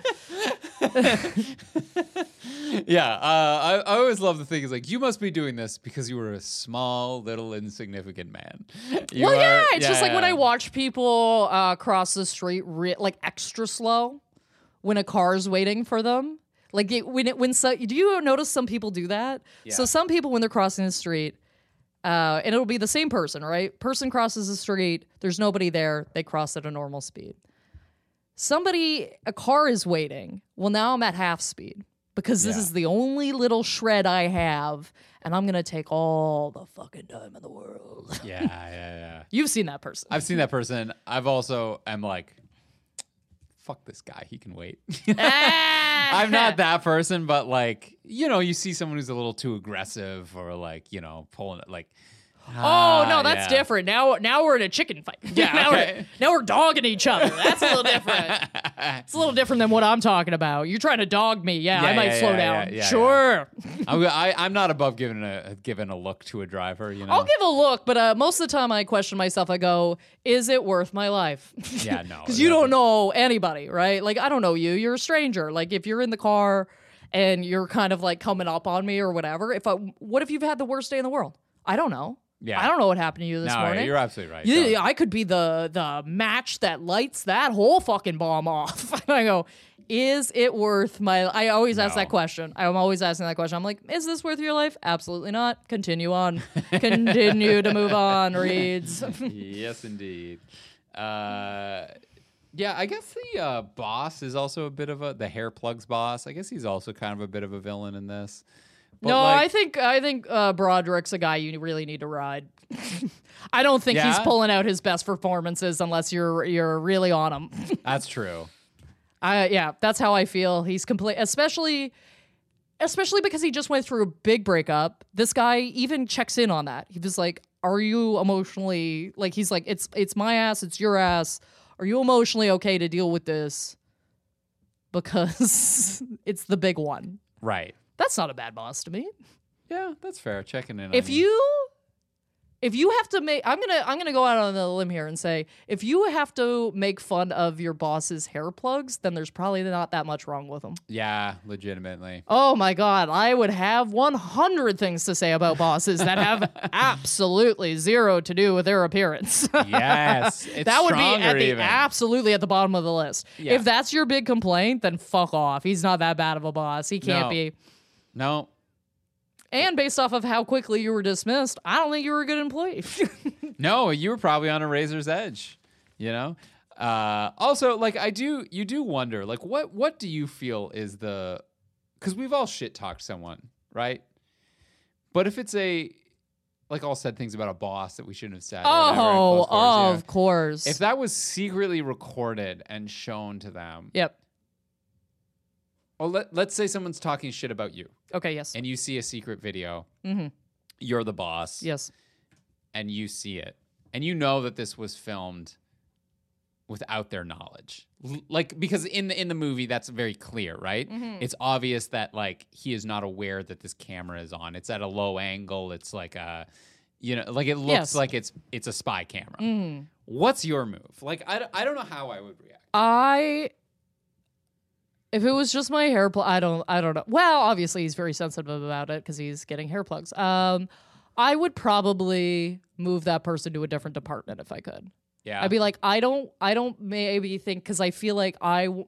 Yeah, uh, I, I always love the thing is like, you must be doing this because you were a small, little, insignificant man. You Well, are- yeah, it's just like when yeah. I watch people uh, cross the street re- like extra slow when a car's waiting for them. Like it, when it when so, do you notice some people do that? So Yeah. some people when they're crossing the street, uh, and it'll be the same person, right? Person crosses the street, there's nobody there, they cross at a normal speed. Somebody, a car is waiting. Well, now I'm at half speed because this Yeah. is the only little shred I have, and I'm gonna take all the fucking time in the world. Yeah, yeah, yeah. You've seen that person. I've seen that person. I've also am like, fuck this guy. He can wait. I'm not that person, but like, you know, you see someone who's a little too aggressive or like, you know, pulling it like. Oh ah, no, that's yeah. different. Now, now we're in a chicken fight. Yeah, now, okay. we're, now we're dogging each other. That's a little different. It's a little different than what I'm talking about. You're trying to dog me. Yeah, Yeah, I might yeah, slow yeah, down. yeah, yeah, sure, I'm, I, I'm not above giving a giving a look to a driver. You know. I'll give a look, but uh, most of the time I question myself. I go, "Is it worth my life?" Yeah, no, because you it don't doesn't. know anybody, right? Like I don't know you. You're a stranger. Like if you're in the car and you're kind of like coming up on me or whatever. If I, what if you've had the worst day in the world? I don't know. Yeah. I don't know what happened to you this No, morning. you're absolutely right. Yeah, Don't. I could be the the match that lights that whole fucking bomb off. And I go, is it worth my? I always ask No. that question. I'm always asking that question. I'm like, is this worth your life? Absolutely not. Continue on. Continue to move on, Reeds. Yes, indeed. Uh, yeah, I guess the uh, boss is also a bit of a the hair plugs boss. I guess he's also kind of a bit of a villain in this. But no, like, I think I think uh, Broderick's a guy you really need to ride. I don't think he's Yeah? pulling out his best performances unless you're you're really on him. that's true. I yeah, that's how I feel. He's complete, especially especially because he just went through a big breakup. This guy even checks in on that. He was like, "Are you emotionally like?" He's like, "It's it's my ass, it's your ass. Are you emotionally okay to deal with this?" Because it's the big one. Right. That's not a bad boss to me. Yeah, that's fair. Checking in. If on you. you if you have to make I'm gonna I'm gonna go out on a limb here and say if you have to make fun of your boss's hair plugs, then there's probably not that much wrong with them. Yeah, legitimately. Oh my god, I would have one hundred things to say about bosses that have absolutely zero to do with their appearance. Yes, it's that would be at stronger the even. absolutely at the bottom of the list. Yeah. If that's your big complaint, then fuck off. He's not that bad of a boss. He can't No. be. No. And based off of how quickly you were dismissed, I don't think you were a good employee. No, you were probably on a razor's edge, you know? Uh, also, like, I do, you do wonder, like, what, what do you feel is the, because we've all shit talked someone, right? But if it's a, like, all said things about a boss that we shouldn't have said. or whatever in Oh, closed doors, you know? of course. If that was secretly recorded and shown to them, Yep. well, let, let's say someone's talking shit about you Okay, yes. and you see a secret video, Mm-hmm. you're the boss. Yes. And you see it, and you know that this was filmed without their knowledge, L- like because in the in the movie that's very clear, right? Mm-hmm. It's obvious that like he is not aware that this camera is on. It's at a low angle. It's like a, you know, like it looks Yes. like it's it's a spy camera. Mm. What's your move? Like I, d- I don't know how I would react. I if it was just my hair plug, I don't I don't know. Well, obviously he's very sensitive about it because he's getting hair plugs. Um, I would probably move that person to a different department if I could. Yeah, I'd be like, I don't, I don't maybe think because I feel like I, w-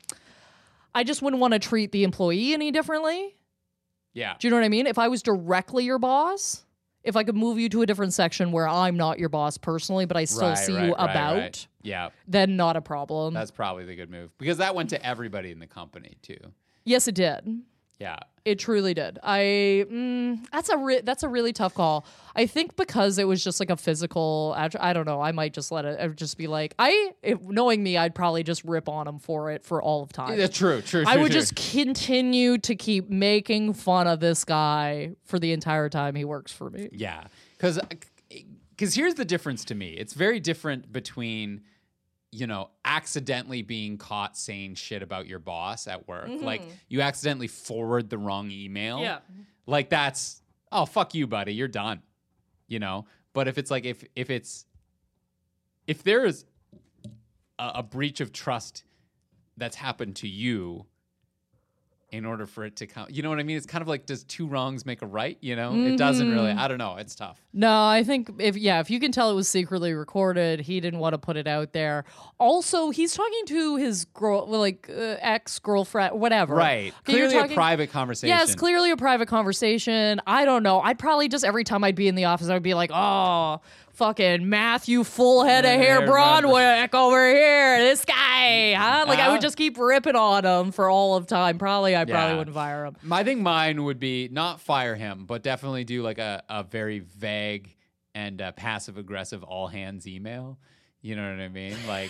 I just wouldn't want to treat the employee any differently. yeah, Do you know what I mean? If I was directly your boss, if I could move you to a different section where I'm not your boss personally, but I still Right, see right, you right, about, right. Yeah, then not a problem. that's probably the good move because that went to everybody in the company too. Yes, it did. Yeah, It truly did. I mm, that's a re- that's a really tough call. I think because it was just like a physical. attr- I don't know. I might just let it. I would just be like, I if, knowing me, I'd probably just rip on him for it for all of time. yeah, true, true. I true, would true. just continue to keep making fun of this guy for the entire time he works for me. Yeah, because because here's the difference to me. It's very different between, you know, accidentally being caught saying shit about your boss at work. Like you accidentally forward the wrong email. Yeah. Like that's, oh, fuck you, buddy. You're done. You know? But if it's like, if if it's, if there is a, a breach of trust that's happened to you in order for it to count, you know what I mean? It's kind of like, does two wrongs make a right? You know? It doesn't really, I don't know. It's tough. No, I think if yeah, if you can tell it was secretly recorded, he didn't want to put it out there. Also, he's talking to his girl, well, like uh, ex girlfriend, whatever. Right. Okay, you're Clearly talking- a private conversation. Yes, clearly a private conversation. I don't know. I'd probably just every time I'd be in the office, I'd be like, oh, fucking Matthew full head of hair Hair Broadwick over here. This guy, huh? Like I Uh-huh. would just keep ripping on him for all of time. Probably I probably Yeah. wouldn't fire him. I think mine would be not fire him, but definitely do like a, a very vague and uh, passive aggressive all hands email. You know what I mean? Like,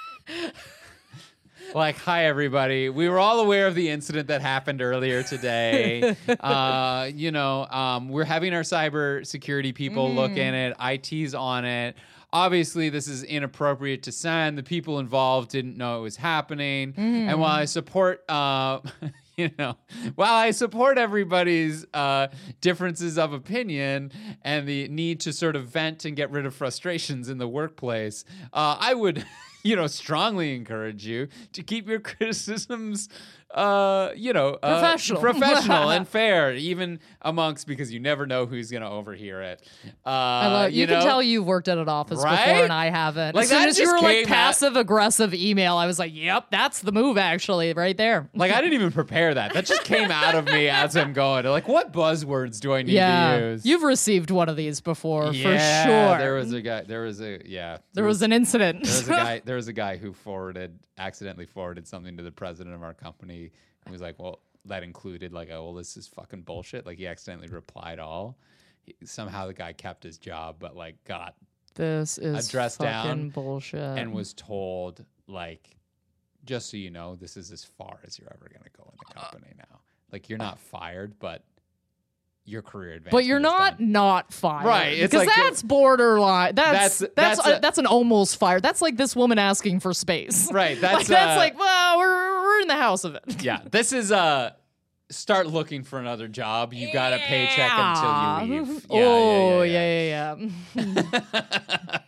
like, hi everybody. We were all aware of the incident that happened earlier today. uh, you know, um, we're having our cyber security people look in it. I T's on it. Obviously, this is inappropriate to send. The people involved didn't know it was happening. And while I support, uh, you know, while I support everybody's uh, differences of opinion and the need to sort of vent and get rid of frustrations in the workplace, uh, I would, you know, strongly encourage you to keep your criticisms, uh, you know, uh, Professional. professional and fair, even amongst, because you never know who's going to overhear it. Uh, I love, you, you can know? tell you've worked at an office Right? before and I haven't. Like, as soon that as you just were like came at- passive aggressive email, I was like, yep, that's the move actually, right there. Like, I didn't even prepare that. That just came out of me as I'm going. Like, what buzzwords do I need Yeah, to use? you've received one of these before yeah, for sure. There was a guy. There was a yeah. There was an incident. There was a guy. There was a guy who forwarded, accidentally forwarded something to the president of our company. He was like, "Well, that included like, oh, well, this is fucking bullshit." Like, he accidentally replied all. He, somehow the guy kept his job, but like got This is addressed fucking down bullshit. and was told like, just so you know, this is as far as you're ever gonna go in the company now. Like, you're not fired, but your career advancement. But you're is not done. not fired, Right, it's Because like- that's borderline. That's That's- that's that's that's, a- that's an almost fire. That's like this woman asking for space. Right. That's Like, that's uh, like, well, we're we're in the house of it. yeah. This is uh start looking for another job. You got a paycheck until you leave. Yeah, oh yeah, yeah, yeah, yeah.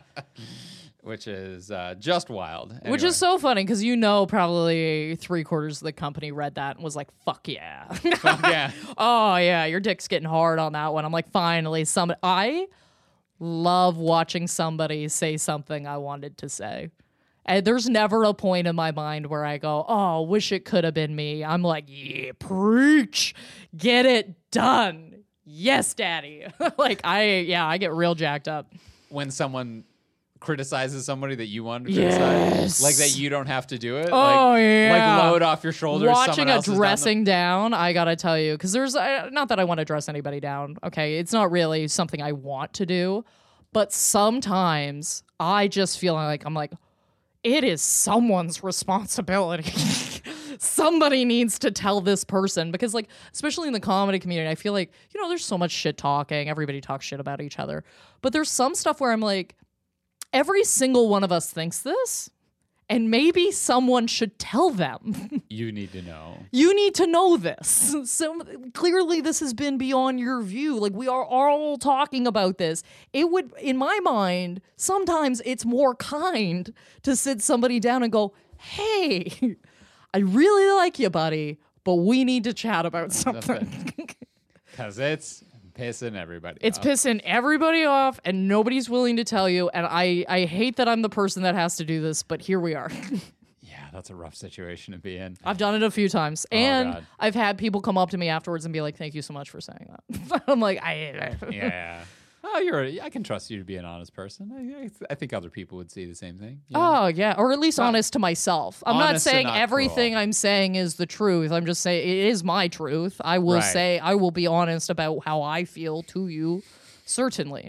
Which is uh, just wild. Which Anyway. is so funny because you know probably three quarters of the company read that and was like, "Fuck yeah." Fuck yeah. Oh yeah, your dick's getting hard on that one. I'm like, finally, some. I love watching somebody say something I wanted to say. And there's never a point in my mind where I go, oh, wish it could have been me. I'm like, yeah, preach. Get it done. Yes, daddy. Like, I, yeah, I get real jacked up. When someone criticizes somebody that you wanted to Yes. criticize, like that you don't have to do it. Oh, like, yeah. Like load off your shoulders. Watching someone a else has done dressing down, I gotta tell you, because there's uh, not that I want to dress anybody down. Okay, it's not really something I want to do, but sometimes I just feel like I'm like, it is someone's responsibility. Somebody needs to tell this person because, like, especially in the comedy community, I feel like, you know, there's so much shit talking. Everybody talks shit about each other, but there's some stuff where I'm like, every single one of us thinks this. And maybe someone should tell them. You need to know. You need to know this. So clearly this has been beyond your view. Like, we are all talking about this. It would, in my mind, sometimes it's more kind to sit somebody down and go, hey, I really like you, buddy, but we need to chat about something. Because it's pissing everybody It's off. pissing everybody off and nobody's willing to tell you. And I, I hate that I'm the person that has to do this, but here we are. Yeah, that's a rough situation to be in. I've done it a few times. And God. I've had people come up to me afterwards and be like, thank you so much for saying that. I'm like, I Yeah. Oh, you're. A, I can trust you to be an honest person. I, I, I think other people would see the same thing. you know? Oh, yeah. Or at least Not- honest to myself. I'm not honest and saying not everything cruel. I'm saying is the truth. I'm just saying it is my truth. I will Right. say, I will be honest about how I feel to you. Certainly.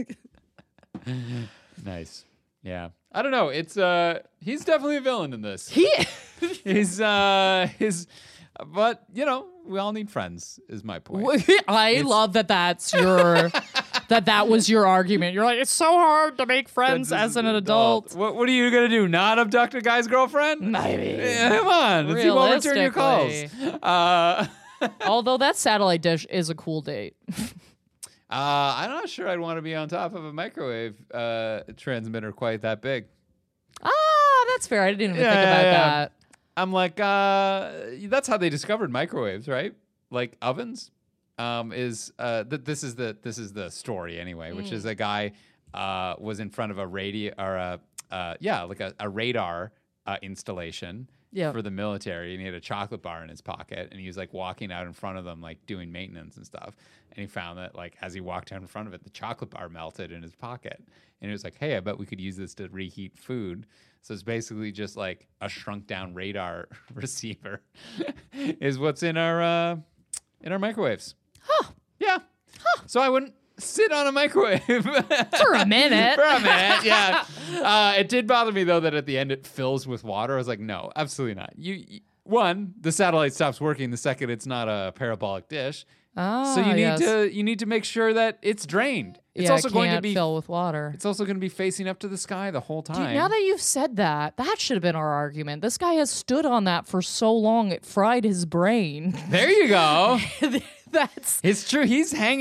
Nice. Yeah. I don't know. It's uh. He's definitely a villain in this. he He's uh. His. But you know, we all need friends. Is my point. I love that that's your that that was your argument. You're like, it's so hard to make friends Friends as an adult. What What are you gonna do? Not abduct a guy's girlfriend? Maybe. Yeah, come on. Let's see what return your calls. Realistically. Uh. Although that satellite dish is a cool date. Uh, I'm not sure I'd want to be on top of a microwave uh, transmitter quite that big. Ah, that's fair. I didn't even Yeah, think about yeah, yeah. that. I'm like, uh, that's how they discovered microwaves, right? Like ovens. Um, is uh, th- this is the this is the story anyway, which is a guy uh, was in front of a radio or a uh, yeah, like a, a radar uh, installation. Yeah. For the military, and he had a chocolate bar in his pocket, and he was like walking out in front of them, like doing maintenance and stuff. And he found that, like, as he walked out in front of it, the chocolate bar melted in his pocket. And he was like, "Hey, I bet we could use this to reheat food." So it's basically just like a shrunk down radar receiver, is what's in our uh, in our microwaves. Huh. Yeah. Huh. So I wouldn't sit on a microwave For a minute. For a minute, yeah. Uh, it did bother me though that at the end it fills with water. I was like, no, absolutely not. You, you one, the satellite stops working the second it's not a parabolic dish. Ah, so you need yes. to you need to make sure that it's drained. It's yeah, also it going to can't be fill with water. it's also going to be facing up to the sky the whole Dude, time. now that you've said that, that should have been our argument. This guy has stood on that for so long it fried his brain. there you go. That's It's true. He's hanging up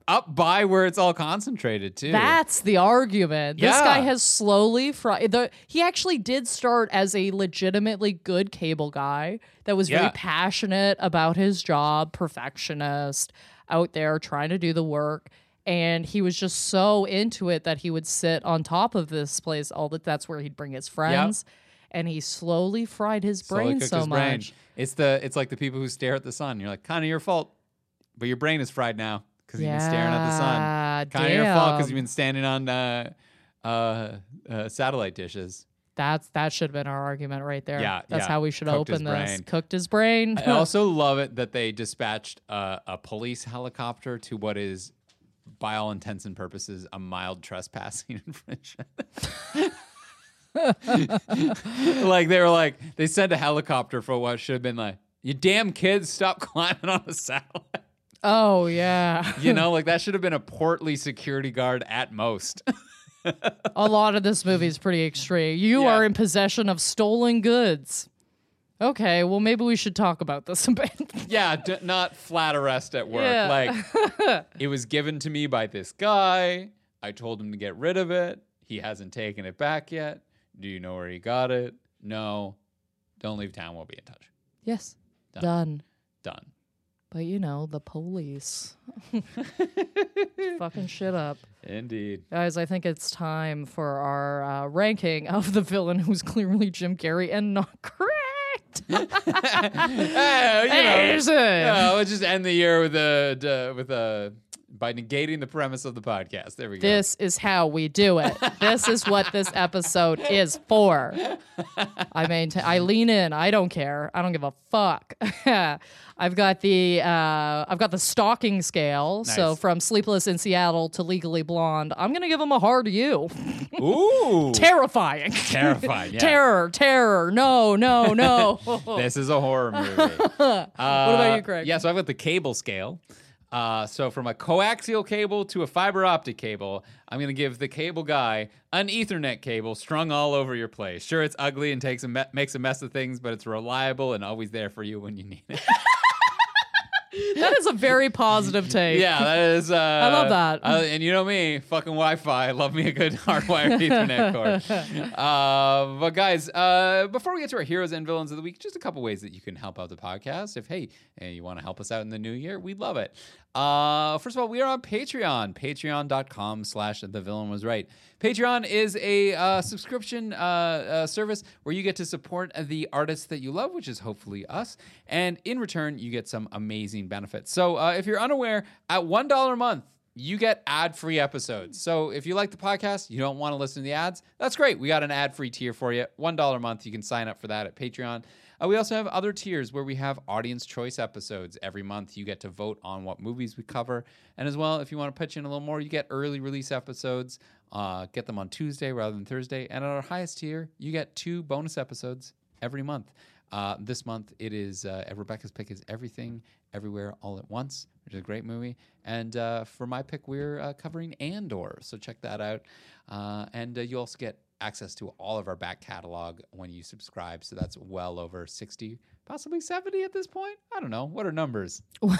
up by where it's all concentrated too. That's the argument. This Yeah. guy has slowly fried. The, he actually did start as a legitimately good cable guy that was Yeah. very passionate about his job, perfectionist, out there trying to do the work. And he was just so into it that he would sit on top of this place all the. That's where he'd bring his friends, and he slowly fried his Slowly brain cooked so his much. brain. It's the it's like the people who stare at the sun. You're like, kind of your fault, but your brain is fried now because you've been staring at the sun. Yeah, Kind of your fault because damn. you've been standing on uh, uh, uh, satellite dishes. That's that should have been our argument right there. Yeah, that's yeah. how we should Cooked his open this. brain. Cooked his brain. I also love it that they dispatched uh, a police helicopter to what is, by all intents and purposes, a mild trespassing infraction. Like they were like, they sent a helicopter for what should have been like, you damn kids, stop climbing on a satellite. Oh yeah. You know, like that should have been a portly security guard at most. A lot of this movie is pretty extreme. You Yeah. are in possession of stolen goods. Okay, well maybe we should talk about this a bit. Yeah, d- not flat arrest at work. Yeah. Like, it was given to me by this guy. I told him to get rid of it. He hasn't taken it back yet. Do you know where he got it? No. Don't leave town. We'll be in touch. Yes. Done. Done. Done. But you know, the police. Fucking shit up. Indeed. Guys, I think it's time for our uh, ranking of the villain who's clearly Jim Carrey and not correct. Eh, you know, Is it? yeah, let's just end the year with a d- with a by negating the premise of the podcast. There we go. This is how we do it. This is what this episode is for. I maintain. I lean in. I don't care. I don't give a fuck. I've got the uh, I've got the stalking scale. So Nice. from Sleepless in Seattle to Legally Blonde, I'm gonna give him a hard U. Ooh. Terrifying. Terrifying. Yeah. Terror. Terror. No. No. No. This is a horror movie. Uh, what about you, Craig? Yeah, so I've got the cable scale. Uh, so from a coaxial cable to a fiber optic cable, I'm going to give the cable guy an Ethernet cable strung all over your place. Sure, it's ugly and takes a me- makes a mess of things, but it's reliable and always there for you when you need it. That is a very positive take. Yeah, that is. Uh, I love that. Uh, and you know me, fucking Wi-Fi. I love me a good hardwired Ethernet cord. Uh, but guys, uh, before we get to our heroes and villains of the week, just a couple ways that you can help out the podcast. If hey, hey you want to help us out in the new year, we'd love it. Uh, first of all, we are on Patreon. Patreon.com slash the villain was right. Patreon is a uh, subscription uh, uh, service where you get to support the artists that you love, which is hopefully us. And in return, you get some amazing benefits. So uh, if you're unaware, at one dollar a month, you get ad-free episodes. So if you like the podcast, you don't want to listen to the ads, that's great. We got an ad-free tier for you. one dollar a month. You can sign up for that at Patreon. Uh, we also have other tiers where we have audience choice episodes. Every month you get to vote on what movies we cover. And as well, if you want to pitch in a little more, you get early release episodes. Uh, get them on Tuesday rather than Thursday. And at our highest tier, you get two bonus episodes every month. Uh, this month, it is uh, Rebecca's pick is Everything, Everywhere, All at Once, which is a great movie. And uh, for my pick, we're uh, covering Andor. So check that out. Uh, and uh, you also get access to all of our back catalog when you subscribe. So that's well over sixty, possibly seventy at this point. I don't know. What are numbers?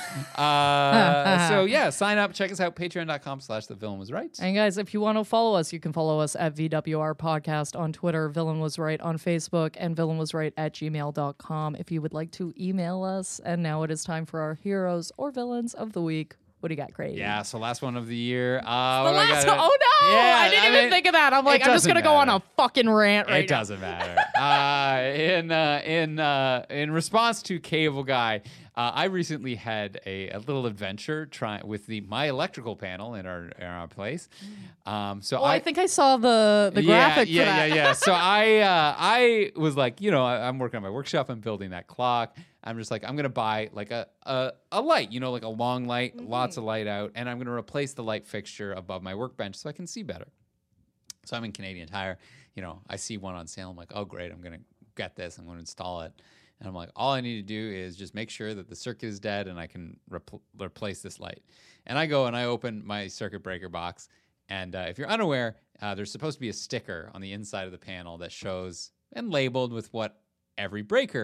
uh, so yeah, sign up. Check us out. Patreon.com slash the villain was right. And guys, if you want to follow us, you can follow us at V W R Podcast on Twitter, Villain Was Right on Facebook, and villain was right at gmail dot com if you would like to email us. And now it is time for our heroes or villains of the week. What do you got, Craig? Yeah, so last one of the year. Uh, The what do I last got? one. Oh no! Yeah, I didn't I even mean, think of that. I'm like, it I'm just doesn't gonna go on matter. a fucking rant right It now. doesn't matter. uh, in uh, in uh, in response to Cable Guy, uh, I recently had a, a little adventure trying with the my electrical panel in our in our place. Um, so Oh, I, I think I saw the the yeah, graphic yeah, for that. yeah, yeah. So I uh, I was like, you know, I, I'm working on my workshop. I'm building that clock. I'm just like, I'm gonna buy like a a, a light, you know, like a long light, Mm-hmm. lots of light out, and I'm gonna replace the light fixture above my workbench so I can see better. So I'm in Canadian Tire. You know, I see one on sale. I'm like, oh great, I'm gonna get this. I'm gonna install it. And I'm like, all I need to do is just make sure that the circuit is dead and I can repl- replace this light. And I go and I open my circuit breaker box. And uh, if you're unaware, uh, there's supposed to be a sticker on the inside of the panel that shows and labeled with what every breaker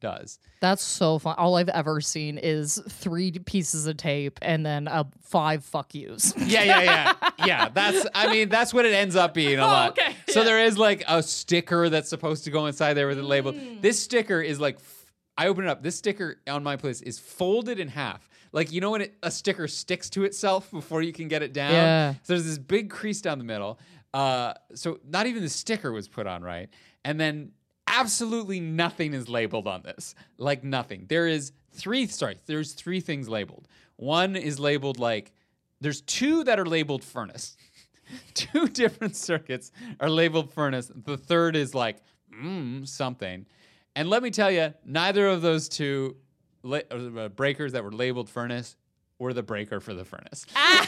does. That's so fun. All I've ever seen is three pieces of tape and then uh, five fuck yous. Yeah, yeah, yeah. Yeah, that's, I mean, that's what it ends up being a Oh, lot. okay, So yeah. there is like a sticker that's supposed to go inside there with a label. Mm. This sticker is like, f- I open it up. This sticker on my place is folded in half. Like, you know when it, a sticker sticks to itself before you can get it down? Yeah. So there's this big crease down the middle. Uh, so not even the sticker was put on right. And then absolutely nothing is labeled on this. Like nothing. There is three, sorry, there's three things labeled. One is labeled like, there's two that are labeled furnace. Two different circuits are labeled furnace. The third is like, mm, something. And let me tell you, neither of those two la- uh, breakers that were labeled furnace were the breaker for the furnace.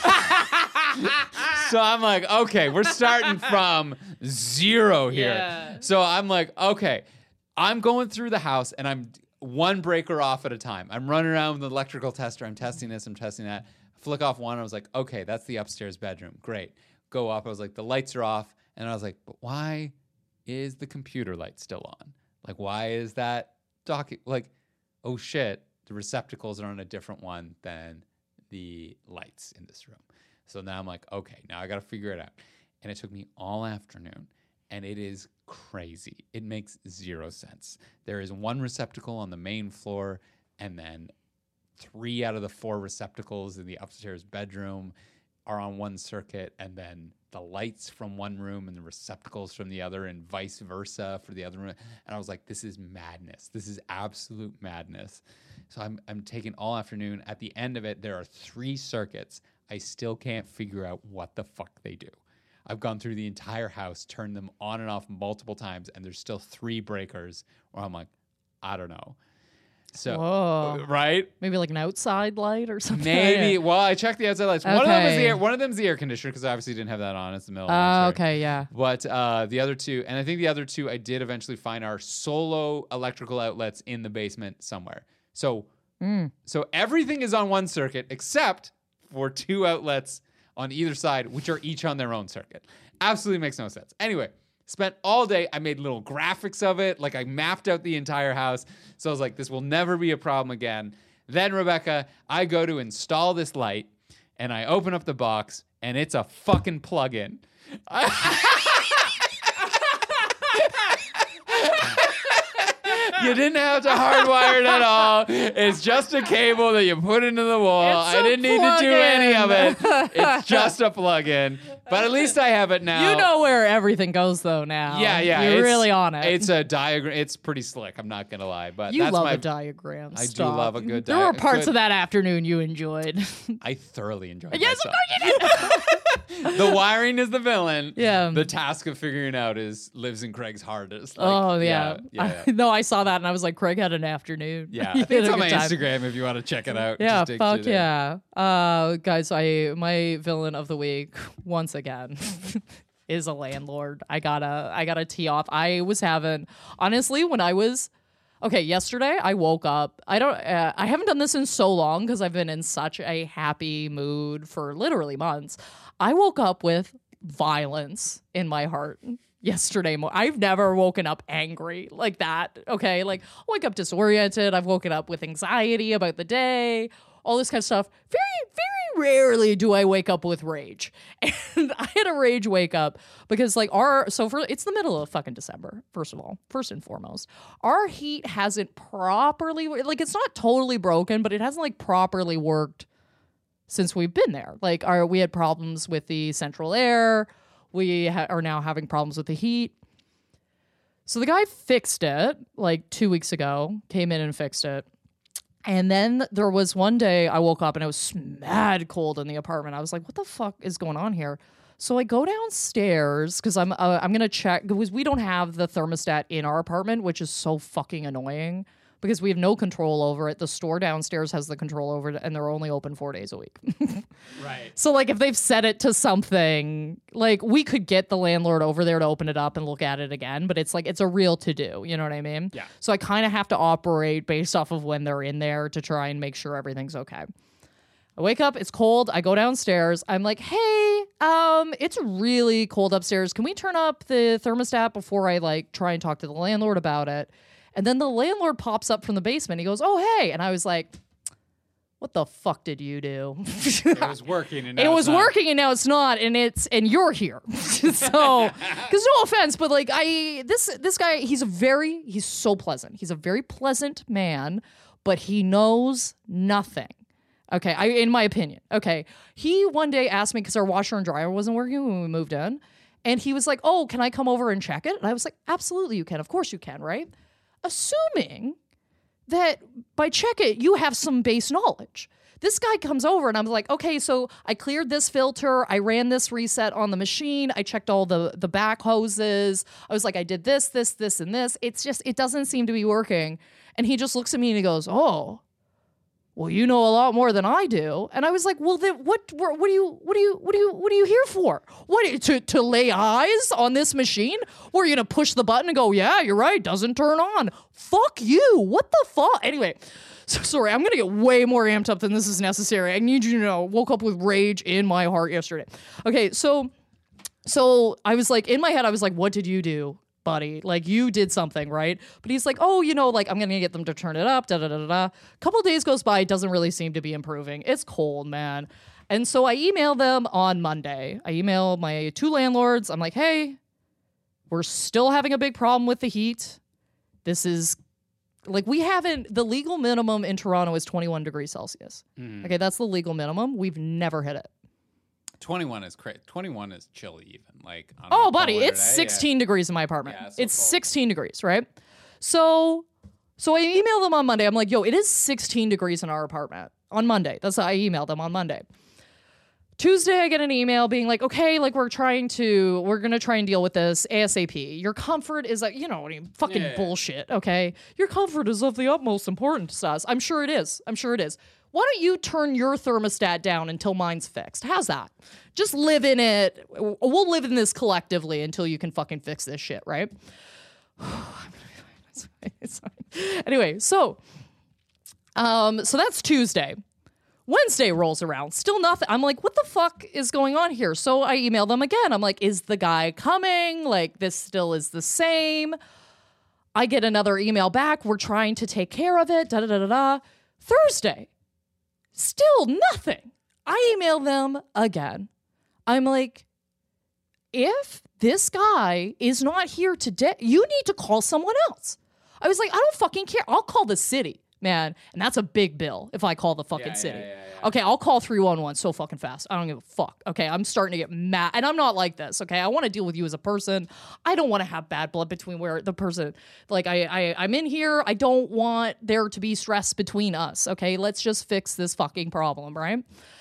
So I'm like, okay, we're starting from zero here. Yeah. So I'm like, okay, I'm going through the house and I'm one breaker off at a time. I'm running around with an electrical tester. I'm testing this, I'm testing that. Flick off one. I was like, okay, that's the upstairs bedroom. Great. Go up. I was like, the lights are off. And I was like, but why is the computer light still on? Like, why is that doc? Like, oh shit, the receptacles are on a different one than the lights in this room. So now I'm like, okay, now I got to figure it out. And it took me all afternoon, and it is crazy. It makes zero sense. There is one receptacle on the main floor, and then three out of the four receptacles in the upstairs bedroom are on one circuit, and then the lights from one room and the receptacles from the other, and vice versa for the other room. And I was like, this is madness. This is absolute madness. So I'm I'm taking all afternoon. At the end of it, there are three circuits. I still can't figure out what the fuck they do. I've gone through the entire house, turned them on and off multiple times, and there's still three breakers where I'm like, I don't know. So, Whoa. right? Maybe like an outside light or something. Maybe. Well, I checked the outside lights. One of them is the Okay. air, one of them's the air conditioner because I obviously didn't have that on. It's the middle of the Oh, night. okay, yeah. But uh, the other two, and I think the other two, I did eventually find are solo electrical outlets in the basement somewhere. So, Mm. so everything is on one circuit except for two outlets on either side, which are each on their own circuit. Absolutely makes no sense. Anyway, spent all day. I made little graphics of it. Like I mapped out the entire house. So I was like, this will never be a problem again. Then, Rebecca, I go to install this light and I open up the box and it's a fucking plug-in. You didn't have to hardwire it at all. It's just a cable that you put into the wall. It's I a didn't need to do any of it. plug-in. It's just a plug-in. But at least I have it now. You know where everything goes though now. Yeah, yeah. You're it's- really on it. It's a diagram. It's pretty slick. I'm not gonna lie, but you that's love my. a diagram. I do Stop. love a good There were dia- parts good- of that afternoon you enjoyed. I thoroughly enjoyed. Yes, myself. of course you did. The wiring is the villain. Yeah. The task of figuring out is lives in Craig's heart. Is like, Oh yeah, yeah, I- yeah. no, I saw that and I was like, Craig had an afternoon. Yeah, He I think it's had a on my good time. Instagram if you want to check it out. Yeah, Just dig fuck through there. yeah. Uh, guys, I my villain of the week once again is a landlord. I gotta I gotta tee off. I was having honestly when I was okay yesterday. I woke up. I don't. Uh, I haven't done this in so long because I've been in such a happy mood for literally months. I woke up with violence in my heart yesterday. Mo- I've never woken up angry like that. Okay, like I wake up disoriented. I've woken up with anxiety about the day, all this kind of stuff. Very, very rarely do I wake up with rage. And I had a rage wake up because like our so for it's the middle of fucking December. First of all, first and foremost, our heat hasn't properly like it's not totally broken, but it hasn't like properly worked since we've been there. Like our we had problems with the central air. We ha- are now having problems with the heat. So the guy fixed it like two weeks ago, came in and fixed it. And then there was one day I woke up and it was mad cold in the apartment. I was like, what the fuck is going on here? So I go downstairs because I'm uh, I'm going to check because we don't have the thermostat in our apartment, which is so fucking annoying because we have no control over it. The store downstairs has the control over it and they're only open four days a week. Right. So, like, if they've set it to something, like, we could get the landlord over there to open it up and look at it again, but it's like, it's a real to-do, you know what I mean? Yeah. So I kind of have to operate based off of when they're in there to try and make sure everything's okay. I wake up, it's cold, I go downstairs, I'm like, hey, um, it's really cold upstairs. Can we turn up the thermostat before I, like, try and talk to the landlord about it? And then the landlord pops up from the basement. He goes, oh, hey. And I was like, what the fuck did you do? It was working. And now it it's was not. working and now it's not. And it's, and you're here. So, because no offense, but like I, this, this guy, he's a very, he's so pleasant. He's a very pleasant man, but he knows nothing. Okay. I, in my opinion. Okay. He one day asked me, because our washer and dryer wasn't working when we moved in. And he was like, oh, can I come over and check it? And I was like, absolutely you can. Of course you can, right? Assuming that by check it, you have some base knowledge. This guy comes over and I'm like, okay, so I cleared this filter. I ran this reset on the machine. I checked all the, the back hoses. I was like, I did this, this, this, and this. It's just, it doesn't seem to be working. And he just looks at me and he goes, oh, well, you know a lot more than I do. And I was like, well, then what, what do you, what do you, what do you, what are you here for? What, to, to lay eyes on this machine? Or are you going to push the button and go, yeah, you're right, doesn't turn on. Fuck you. What the fuck? Anyway, so sorry, I'm going to get way more amped up than this is necessary. I need you to know, woke up with rage in my heart yesterday. Okay. So, so I was like, in my head, I was like, what did you do, buddy? Like, you did something, right? But he's like, oh, you know, like, I'm gonna get them to turn it up, da da da da da. Couple days goes by, it doesn't really seem to be improving. It's cold, man. And so I email them on Monday. I email my two landlords. I'm like, hey, we're still having a big problem with the heat. This is, like, we haven't, the legal minimum in Toronto is twenty-one degrees Celsius. Mm. Okay, that's the legal minimum. We've never hit it. twenty-one is crazy. twenty-one is chilly even. Like, on oh, a buddy, colder it's day, sixteen yeah. degrees in my apartment. Yeah, it's so it's cold. sixteen degrees, right? So, so I email them on Monday. I'm like, yo, it is sixteen degrees in our apartment on Monday. That's how I emailed them on Monday. Tuesday, I get an email being like, okay, like we're trying to, we're going to try and deal with this ASAP. Your comfort is like, you know, what I mean, fucking Yeah. bullshit, okay? Your comfort is of the utmost importance to us. I'm sure it is. I'm sure it is. Why don't you turn your thermostat down until mine's fixed? How's that? Just live in it. We'll live in this collectively until you can fucking fix this shit, right? Anyway, so, um, so that's Tuesday. Wednesday rolls around, still nothing. I'm like, what the fuck is going on here? So I email them again. I'm like, is the guy coming? Like, this still is the same. I get another email back. We're trying to take care of it. Da da da da da. Thursday, still nothing. I email them again. I'm like, if this guy is not here today, you need to call someone else. I was like, I don't fucking care. I'll call the city. Man, and that's a big bill if I call the fucking Yeah, city. yeah, yeah, yeah. Okay, I'll call three one one so fucking fast. I don't give a fuck. Okay, I'm starting to get mad. And I'm not like this, okay? I want to deal with you as a person. I don't want to have bad blood between where the person, like, I, I, I'm in here. I don't want there to be stress between us, okay? Let's just fix this fucking problem, right?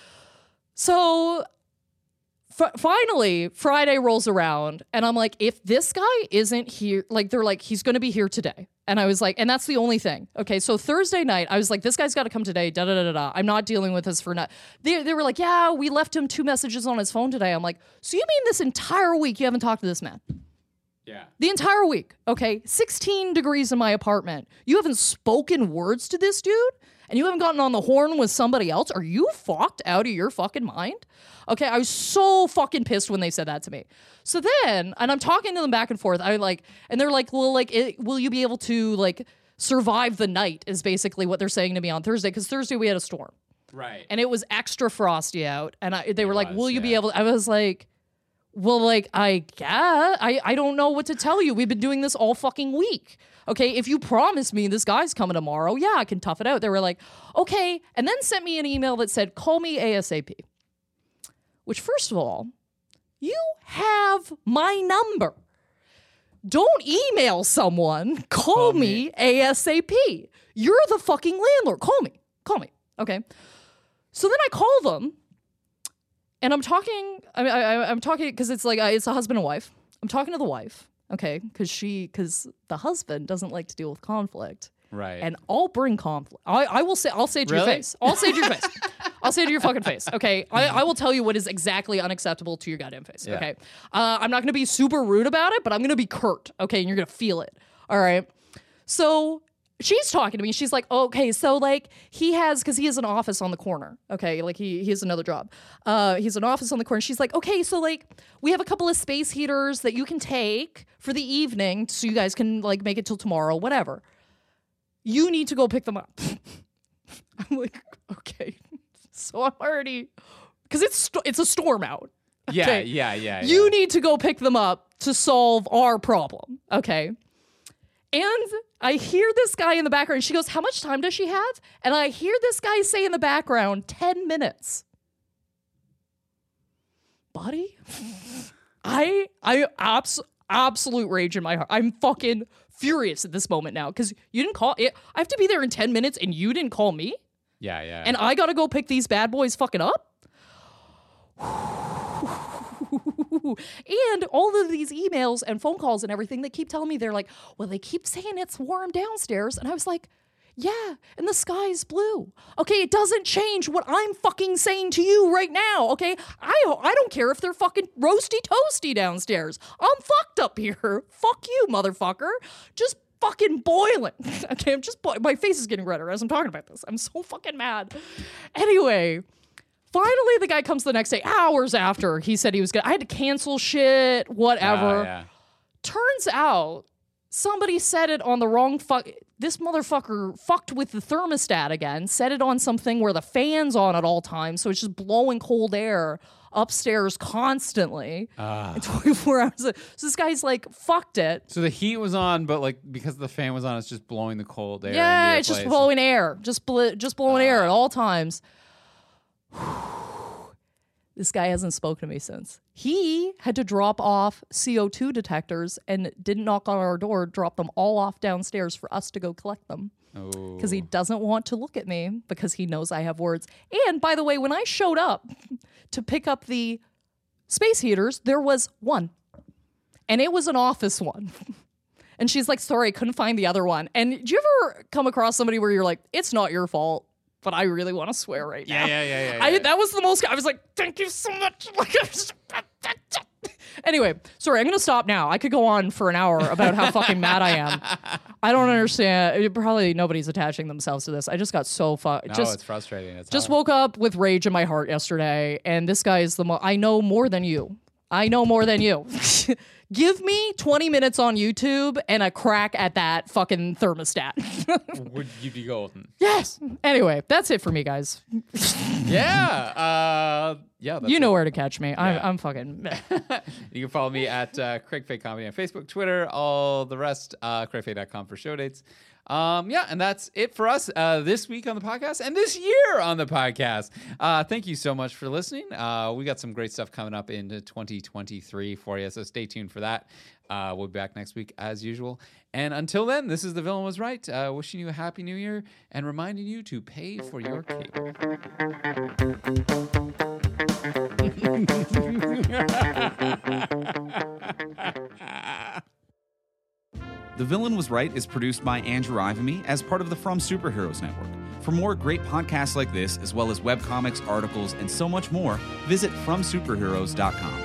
So f- finally, Friday rolls around, and I'm like, if this guy isn't here, like, they're like, he's going to be here today. And I was like, and that's the only thing. Okay, so Thursday night, I was like, this guy's got to come today, da da da da da. I'm not dealing with this for not. They, they were like, yeah, we left him two messages on his phone today. I'm like, so you mean this entire week you haven't talked to this man? Yeah. The entire week, okay? sixteen degrees in my apartment. You haven't spoken words to this dude? And you haven't gotten on the horn with somebody else? Are you fucked out of your fucking mind? Okay, I was so fucking pissed when they said that to me. So then, and I'm talking to them back and forth. I like, and they're like, well, like, it, will you be able to like survive the night? Is basically what they're saying to me on Thursday, because Thursday we had a storm. Right. And it was extra frosty out. And I, they were It like, was, will you be yeah. able? I was like, well, like, I guess I, I don't know what to tell you. We've been doing this all fucking week. Okay, if you promise me this guy's coming tomorrow, yeah, I can tough it out. They were like, okay, and then sent me an email that said, call me ASAP. Which, first of all, you have my number. Don't email someone. Call, Call me me. ASAP. You're the fucking landlord. Call me. Call me. Okay. So then I call them, and I'm talking. I mean, I, I, I'm talking because it's like uh, it's a husband and wife. I'm talking to the wife. Okay, because she, because the husband doesn't like to deal with conflict. Right. And I'll bring conflict. I, I will say, I'll say it to your Really? face. I'll say it to your face. I'll say it to your fucking face. Okay. I, I will tell you what is exactly unacceptable to your goddamn face. Yeah. Okay. Uh, I'm not going to be super rude about it, but I'm going to be curt. Okay. And you're going to feel it. All right. So she's talking to me. She's like, okay, so like he has, because he has an office on the corner. Okay. Like he, he has another job. Uh, he's an office on the corner. She's like, okay, so like we have a couple of space heaters that you can take for the evening so you guys can like make it till tomorrow, whatever. You need to go pick them up. I'm like, okay. So I'm already, because it's st- it's a storm out. Okay? Yeah, yeah, yeah. You yeah. need to go pick them up to solve our problem. Okay. And I hear this guy in the background. She goes, how much time does she have? And I hear this guy say in the background, ten minutes. Buddy, I, I, abs- absolute rage in my heart. I'm fucking furious at this moment now because you didn't call it. I have to be there in ten minutes and you didn't call me? Yeah, yeah. And I got to go pick these bad boys fucking up? And all of these emails and phone calls and everything, they keep telling me, they're like, well, they keep saying it's warm downstairs. And I was like, yeah, and the sky's blue. Okay, it doesn't change what I'm fucking saying to you right now, okay? I I don't care if they're fucking roasty toasty downstairs. I'm fucked up here. Fuck you, motherfucker. Just fucking boiling. Okay, I'm just, bo- my face is getting redder as I'm talking about this. I'm so fucking mad. Anyway, finally the guy comes the next day, hours after he said he was gonna, I had to cancel shit, whatever. Uh, yeah. Turns out somebody set it on the wrong fuck. This motherfucker fucked with the thermostat again, set it on something where the fan's on at all times, so it's just blowing cold air upstairs constantly. Uh. twenty-four hours. So this guy's like, fucked it. So the heat was on, but like because the fan was on, it's just blowing the cold air. Yeah, into your it's just place. blowing air. Just bl- just blowing Uh. air at all times. This guy hasn't spoken to me since. He had to drop off C O two detectors and didn't knock on our door, drop them all off downstairs for us to go collect them. Because he doesn't want to look at me because he knows I have words. And by the way, when I showed up to pick up the space heaters, there was one. And it was an office one. And she's like, sorry, I couldn't find the other one. And do you ever come across somebody where you're like, it's not your fault, but I really want to swear right Yeah, now? yeah, yeah, yeah. I, yeah. that was the most, I was like, thank you so much. Like, I was, anyway, sorry, I'm going to stop now. I could go on for an hour about how fucking mad I am. I don't understand. Probably nobody's attaching themselves to this. I just got so fucked. No, just, it's frustrating. It's just hard. woke up with rage in my heart yesterday, and this guy is the mo- I know more than you. I know more than you. Give me twenty minutes on YouTube and a crack at that fucking thermostat. Would you be golden? Yes. Anyway, that's it for me, guys. Yeah. Uh, yeah. That's You know it. where to catch me. I'm, Yeah. I'm fucking. You can follow me at uh, Craig Fay Comedy on Facebook, Twitter, all the rest, uh, craig fay dot com for show dates. Um, yeah, and that's it for us uh, this week on the podcast and this year on the podcast. Uh, thank you so much for listening. Uh, we got some great stuff coming up into twenty twenty-three for you, so stay tuned for that. Uh, we'll be back next week as usual. And until then, this is The Villain Was Right. Uh, wishing you a happy new year and reminding you to pay for your cable. The Villain Was Right is produced by Andrew Ivamy as part of the From Superheroes Network. For more great podcasts like this, as well as webcomics, articles, and so much more, visit from superheroes dot com.